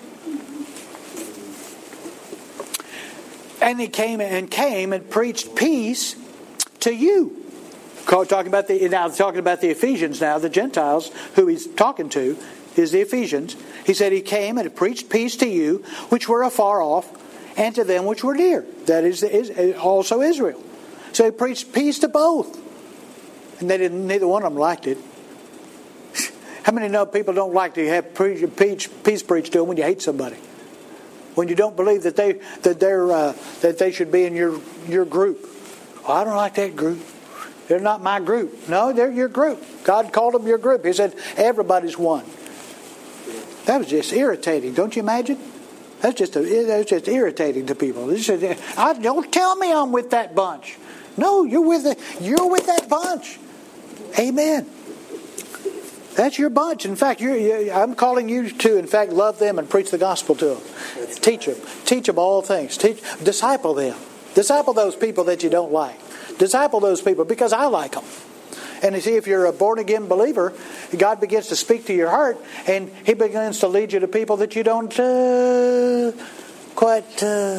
And he came and preached peace to you. Talking about the Ephesians now, the Gentiles who he's talking to is the Ephesians. He said he came and preached peace to you, which were afar off, and to them which were near. That is also Israel. So he preached peace to both. And neither one of them liked it. How many know people don't like to have peace preached to them when you hate somebody? When you don't believe that they should be in your group. Oh, I don't like that group. They're not my group. No, they're your group. God called them your group. He said everybody's one. That was just irritating. Don't you imagine? That's just irritating to people. Don't tell me I'm with that bunch. No, you're with that bunch. Amen. That's your bunch. In fact, I'm calling you to, in fact, love them and preach the gospel to them. Teach them. Teach them all things. Disciple them. Disciple those people that you don't like. Disciple those people because I like them. And you see, if you're a born-again believer, God begins to speak to your heart, and He begins to lead you to people that you don't quite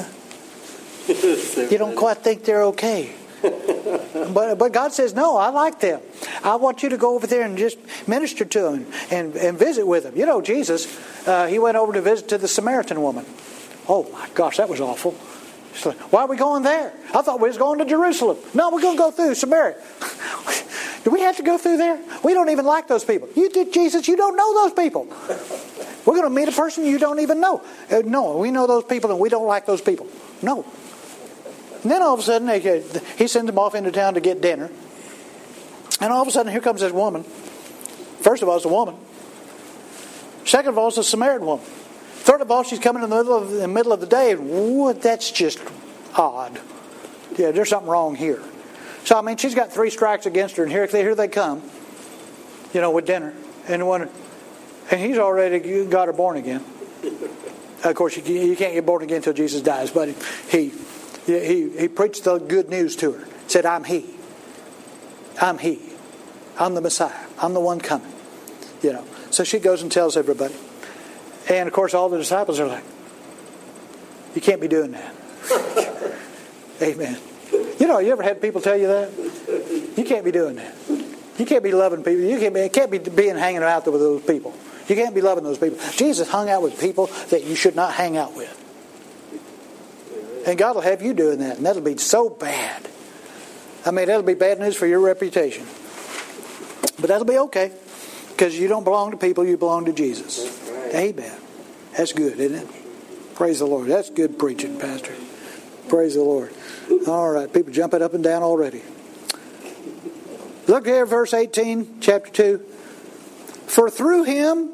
think they're okay. But God says, no, I like them. I want you to go over there and just minister to them and visit with them. You know, Jesus, He went over to visit to the Samaritan woman. Oh my gosh, that was awful. Like, why are we going there? I thought we was going to Jerusalem. No, we're going to go through Samaria. Do we have to go through there? We don't even like those people. Jesus, you don't know those people. We're going to meet a person you don't even know. No, we know those people and we don't like those people. No. And then all of a sudden, he sends them off into town to get dinner. And all of a sudden, here comes this woman. First of all, it's a woman. Second of all, it's a Samaritan woman. Third of all, she's coming in the middle of the day. And that's just odd. Yeah, there's something wrong here. So, I mean, she's got 3 strikes against her. And here they come, with dinner. And he's already got her born again. Of course, you can't get born again until Jesus dies. But he preached the good news to her. Said, I'm He. I'm He. I'm the Messiah. I'm the one coming. So she goes and tells everybody. And of course all the disciples are like, you can't be doing that. Amen. You ever had people tell you that? You can't be doing that. You can't be loving people. You can't be hanging out there with those people. You can't be loving those people. Jesus hung out with people that you should not hang out with. And God will have you doing that. And that'll be so bad. I mean, that'll be bad news for your reputation. But that'll be okay. Because you don't belong to people, you belong to Jesus. That's right. Amen. That's good, isn't it? Praise the Lord. That's good preaching, Pastor. Praise the Lord. All right, people jumping up and down already. Look here, verse 18, chapter 2. For through Him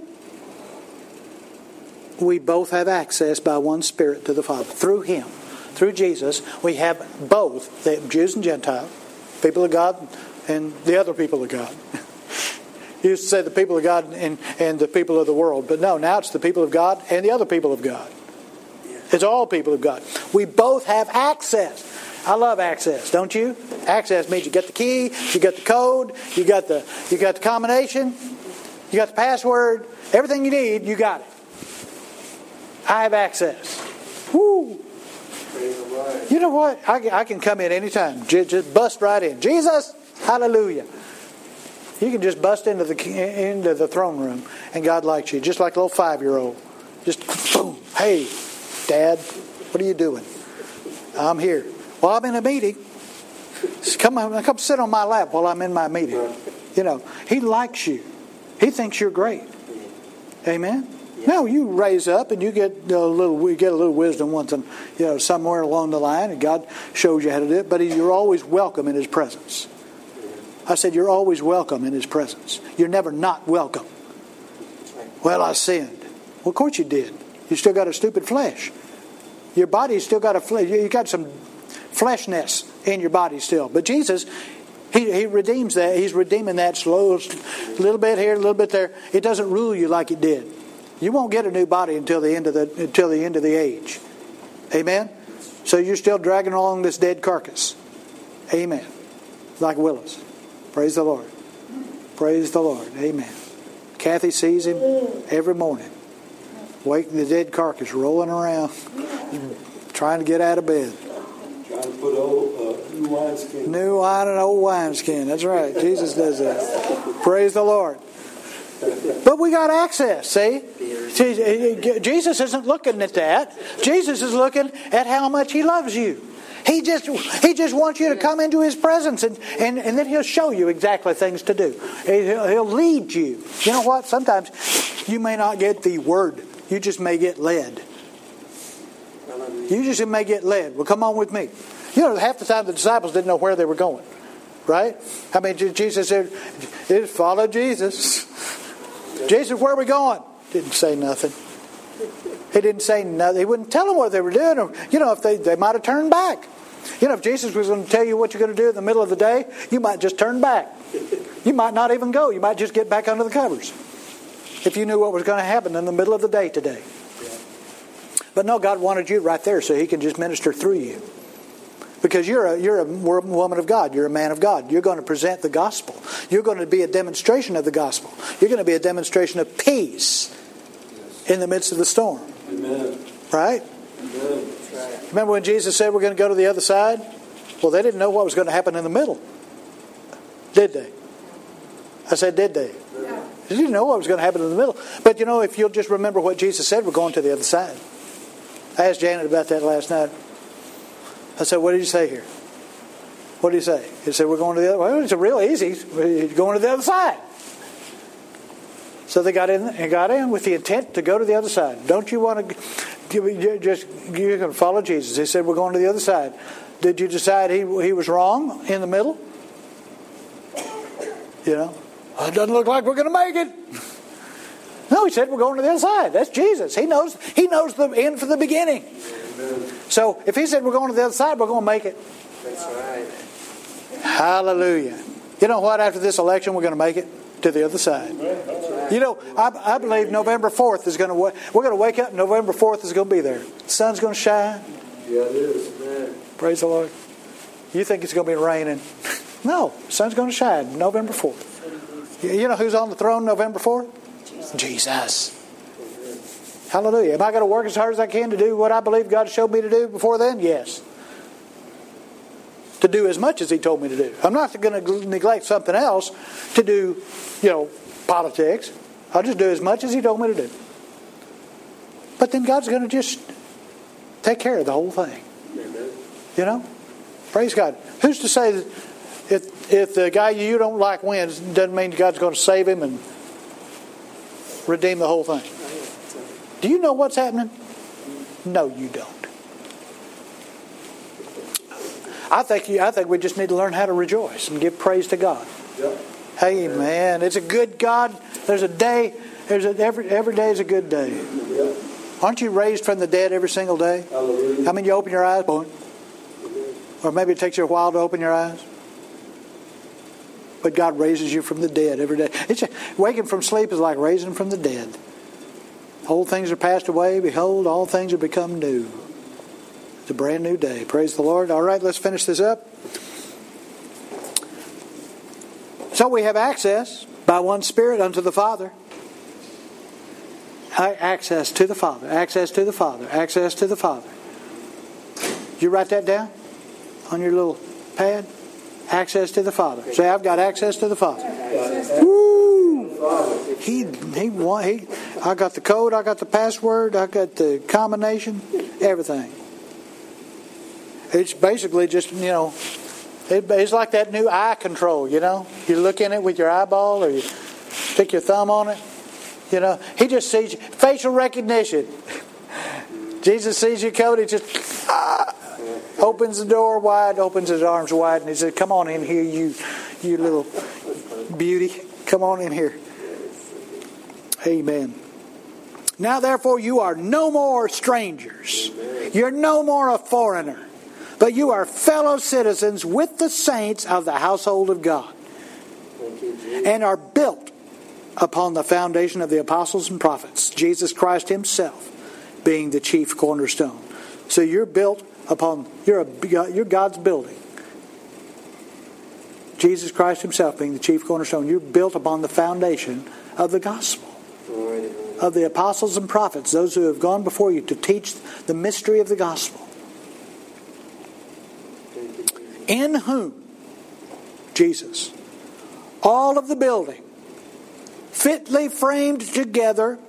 we both have access by one Spirit to the Father. Through Him. Through Jesus, we have both, the Jews and Gentiles, people of God and the other people of God. You used to say the people of God and the people of the world. But no, now it's the people of God and the other people of God. It's all people of God. We both have access. I love access, don't you? Access means you get the key, you got the code, you got the combination, you got the password, everything you need, you got it. I have access. Woo! You know what? I can come in anytime. Just bust right in. Jesus, hallelujah. You can just bust into the throne room and God likes you, just like a little 5-year-old. Just boom. Hey, Dad, what are you doing? I'm here. Well, I'm in a meeting. Come sit on my lap while I'm in my meeting. He likes you. He thinks you're great. Amen. Yeah. Now you raise up and you get a little wisdom once, somewhere along the line, and God shows you how to do it. But you're always welcome in His presence. I said you're always welcome in His presence. You're never not welcome. Well, I sinned. Well, of course you did. You still got a stupid flesh. Your body's still got you got some fleshness in your body still. But Jesus, He redeems that. He's redeeming that slow, a little bit here, a little bit there. It doesn't rule you like it did. You won't get a new body until the end of the age. Amen. So you're still dragging along this dead carcass. Amen. Like Willis. Praise the Lord. Praise the Lord. Amen. Kathy sees him every morning. Waking the dead carcass, rolling around, trying to get out of bed. Trying to put old new wineskin. New wine and old wineskin. That's right. Jesus does that. Praise the Lord. But we got access, see? Jesus isn't looking at that. Jesus is looking at how much He loves you. He just wants you to come into His presence and then He'll show you exactly things to do. He'll lead you. You know what? Sometimes you may not get the word. You just may get led. You just may get led. Well, come on with me. You know, half the time the disciples didn't know where they were going. Right? I mean, Jesus said, follow Jesus. Jesus, where are we going? Didn't say nothing. He didn't say nothing. He wouldn't tell them what they were doing. Or, you know, if they might have turned back. You know, if Jesus was going to tell you what you're going to do in the middle of the day, you might just turn back. You might not even go. You might just get back under the covers. If you knew what was going to happen in the middle of the day today. But no, God wanted you right there so He can just minister through you. Because you're a woman of God. You're a man of God. You're going to present the gospel. You're going to be a demonstration of the gospel. You're going to be a demonstration of peace in the midst of the storm. Amen. Right? Amen. Remember when Jesus said we're going to go to the other side? Well, they didn't know what was going to happen in the middle. Did they? I said, did they? No. They didn't know what was going to happen in the middle. But you know, if you'll just remember what Jesus said, we're going to the other side. I asked Janet about that last night. I said, what did you say here? What did he say? He said, we're going to the other. Well, it's real easy. We're going to the other side. So they got in with the intent to go to the other side. Don't you want to you're going to follow Jesus? He said, we're going to the other side. Did you decide he was wrong in the middle? You know, it doesn't look like we're going to make it. No, he said we're going to the other side. That's Jesus. He knows the end from the beginning. Amen. So if He said we're going to the other side, we're going to make it. That's right. Hallelujah. You know what? After this election, we're going to make it to the other side. You know, I believe November 4th is going to. We're going to wake up. November 4th is going to be there. The sun's going to shine. Yeah, it is. Man. Praise the Lord. You think it's going to be raining? No, the sun's going to shine. November 4th. You know who's on the throne November 4th? Jesus. Hallelujah. Am I going to work as hard as I can to do what I believe God showed me to do before then? Yes. To do as much as He told me to do. I'm not going to neglect something else to do, politics. I'll just do as much as He told me to do. But then God's going to just take care of the whole thing. You know? Praise God. Who's to say that if the guy you don't like wins, doesn't mean God's going to save him and redeem the whole thing? Do you know what's happening? No, you don't. I think we just need to learn how to rejoice and give praise to God. Yep. Hey, man, it's a good God. There's a day. Every day is a good day. Yep. Aren't you raised from the dead every single day? Hallelujah. I mean, you open your eyes, boy. Or maybe it takes you a while to open your eyes. But God raises you from the dead every day. Waking from sleep is like raising from the dead. Old things are passed away. Behold, all things have become new. It's a brand new day. Praise the Lord. All right, let's finish this up. So we have access by one Spirit unto the Father. Access to the Father. Access to the Father. Access to the Father. Did you write that down on your little pad? Access to the Father. Say, I've got access to the Father. Woo! I got the code, I got the password, I got the combination, everything. It's basically just, it's like that new eye control, You look in it with your eyeball or you stick your thumb on it. He just sees you. Facial recognition. Jesus sees your code, He just opens the door wide, opens His arms wide, and He says, come on in here, you little beauty. Come on in here. Amen. Now therefore you are no more strangers. You're no more a foreigner. But you are fellow citizens with the saints of the household of God. And are built upon the foundation of the apostles and prophets. Jesus Christ Himself being the chief cornerstone. So you're built upon, you're God's building. Jesus Christ Himself being the chief cornerstone. You're built upon the foundation of the gospel. Of the apostles and prophets, those who have gone before you to teach the mystery of the gospel. In whom, Jesus, all of the building, fitly framed together,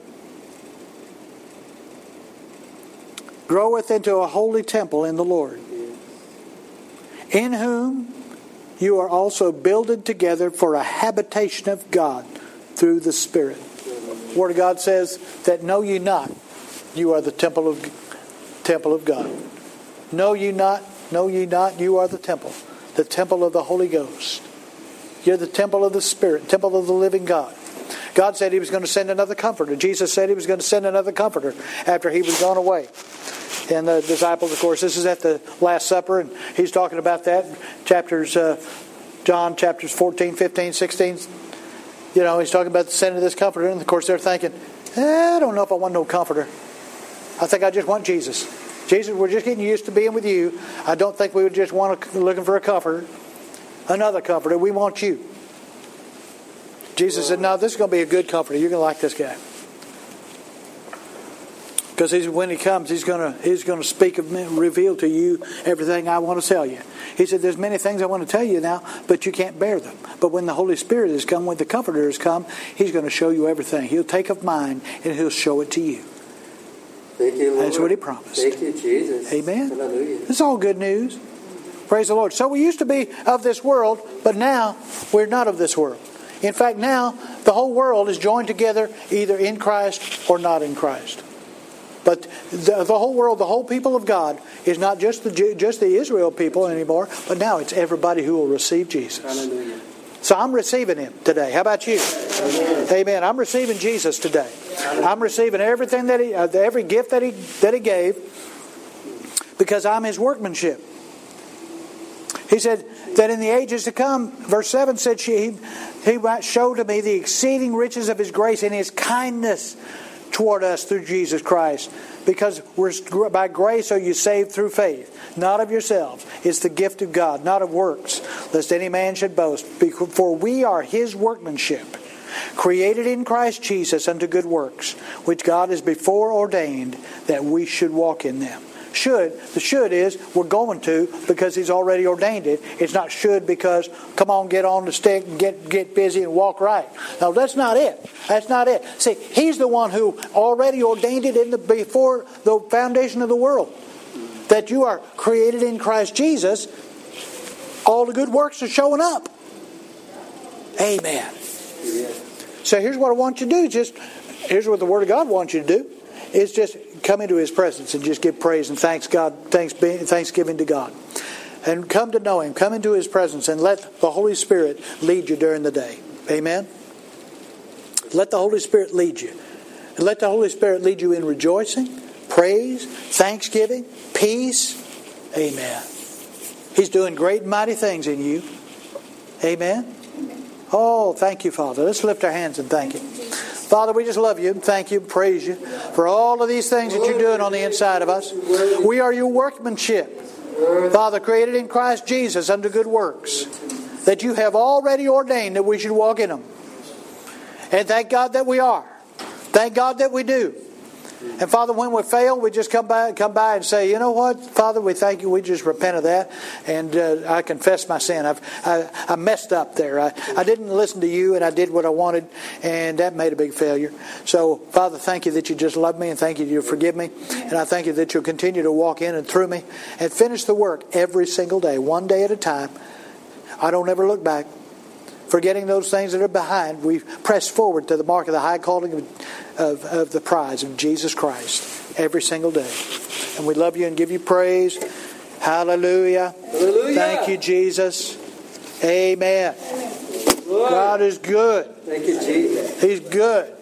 groweth into a holy temple in the Lord. In whom you are also builded together for a habitation of God through the Spirit. The Word of God says that know ye not, you are the temple of God. Know ye not, you are the temple of the Holy Ghost. You're the temple of the Spirit, temple of the living God. God said He was going to send another comforter. Jesus said He was going to send another comforter after He was gone away. And the disciples, of course, this is at the Last Supper, and He's talking about that. John chapters 14, 15, 16. You know, He's talking about the sending of this comforter. And of course they're thinking, I don't know if I want no comforter. I think I just want Jesus. Jesus, we're just getting used to being with you. I don't think we would just want to looking for a comforter. Another comforter. We want you. Jesus said, no, this is going to be a good comforter. You're going to like this guy. Because when He comes, He's going to speak of me, reveal to you everything I want to tell you. He said, there's many things I want to tell you now, but you can't bear them. But when the Holy Spirit has come, when the Comforter has come, He's going to show you everything. He'll take of mine and He'll show it to you. Thank you, Lord. That's what He promised. Thank you, Jesus. Amen. Hallelujah. This is all good news. Praise the Lord. So we used to be of this world, but now we're not of this world. In fact, now the whole world is joined together either in Christ or not in Christ. But the whole world, the whole people of God, is not just the Israel people anymore, but now it's everybody who will receive Jesus. Hallelujah. So I'm receiving Him today. How about you? Amen. I'm receiving Jesus today. I'm receiving everything that every gift that He gave, because I'm His workmanship. He said that in the ages to come, verse 7 said, He might show to me the exceeding riches of His grace and His kindness toward us through Jesus Christ. Because by grace are you saved through faith, not of yourselves. It's the gift of God, not of works, lest any man should boast. For we are His workmanship, created in Christ Jesus unto good works, which God has before ordained that we should walk in them. The should is we're going to because He's already ordained it. It's not should because come on, get on the stick and get busy and walk right. No, that's not it. That's not it. See, He's the one who already ordained it before the foundation of the world. That you are created in Christ Jesus. All the good works are showing up. Amen. So here's what I want you to do. Here's what the Word of God wants you to do. Is just come into His presence and just give praise and thanksgiving to God. And come to know Him. Come into His presence and let the Holy Spirit lead you during the day. Amen? Let the Holy Spirit lead you. And let the Holy Spirit lead you in rejoicing, praise, thanksgiving, peace. Amen. He's doing great and mighty things in you. Amen? Oh, thank you, Father. Let's lift our hands and thank Him. Father, we just love You and thank You and praise You for all of these things that You're doing on the inside of us. We are Your workmanship. Father, created in Christ Jesus unto good works, that You have already ordained that we should walk in them. And thank God that we are. Thank God that we do. And Father, when we fail, we just come by and say, you know what, Father, we thank You. We just repent of that, and I confess my sin. I messed up there. I didn't listen to You, and I did what I wanted, and that made a big failure. So, Father, thank You that You just love me, and thank You that You forgive me, and I thank You that You'll continue to walk in and through me and finish the work every single day, one day at a time. I don't ever look back. Forgetting those things that are behind, we press forward to the mark of the high calling of the prize of Jesus Christ every single day. And we love You and give You praise. Hallelujah. Hallelujah. Thank You, Jesus. Amen. God is good. Thank You, Jesus. He's good.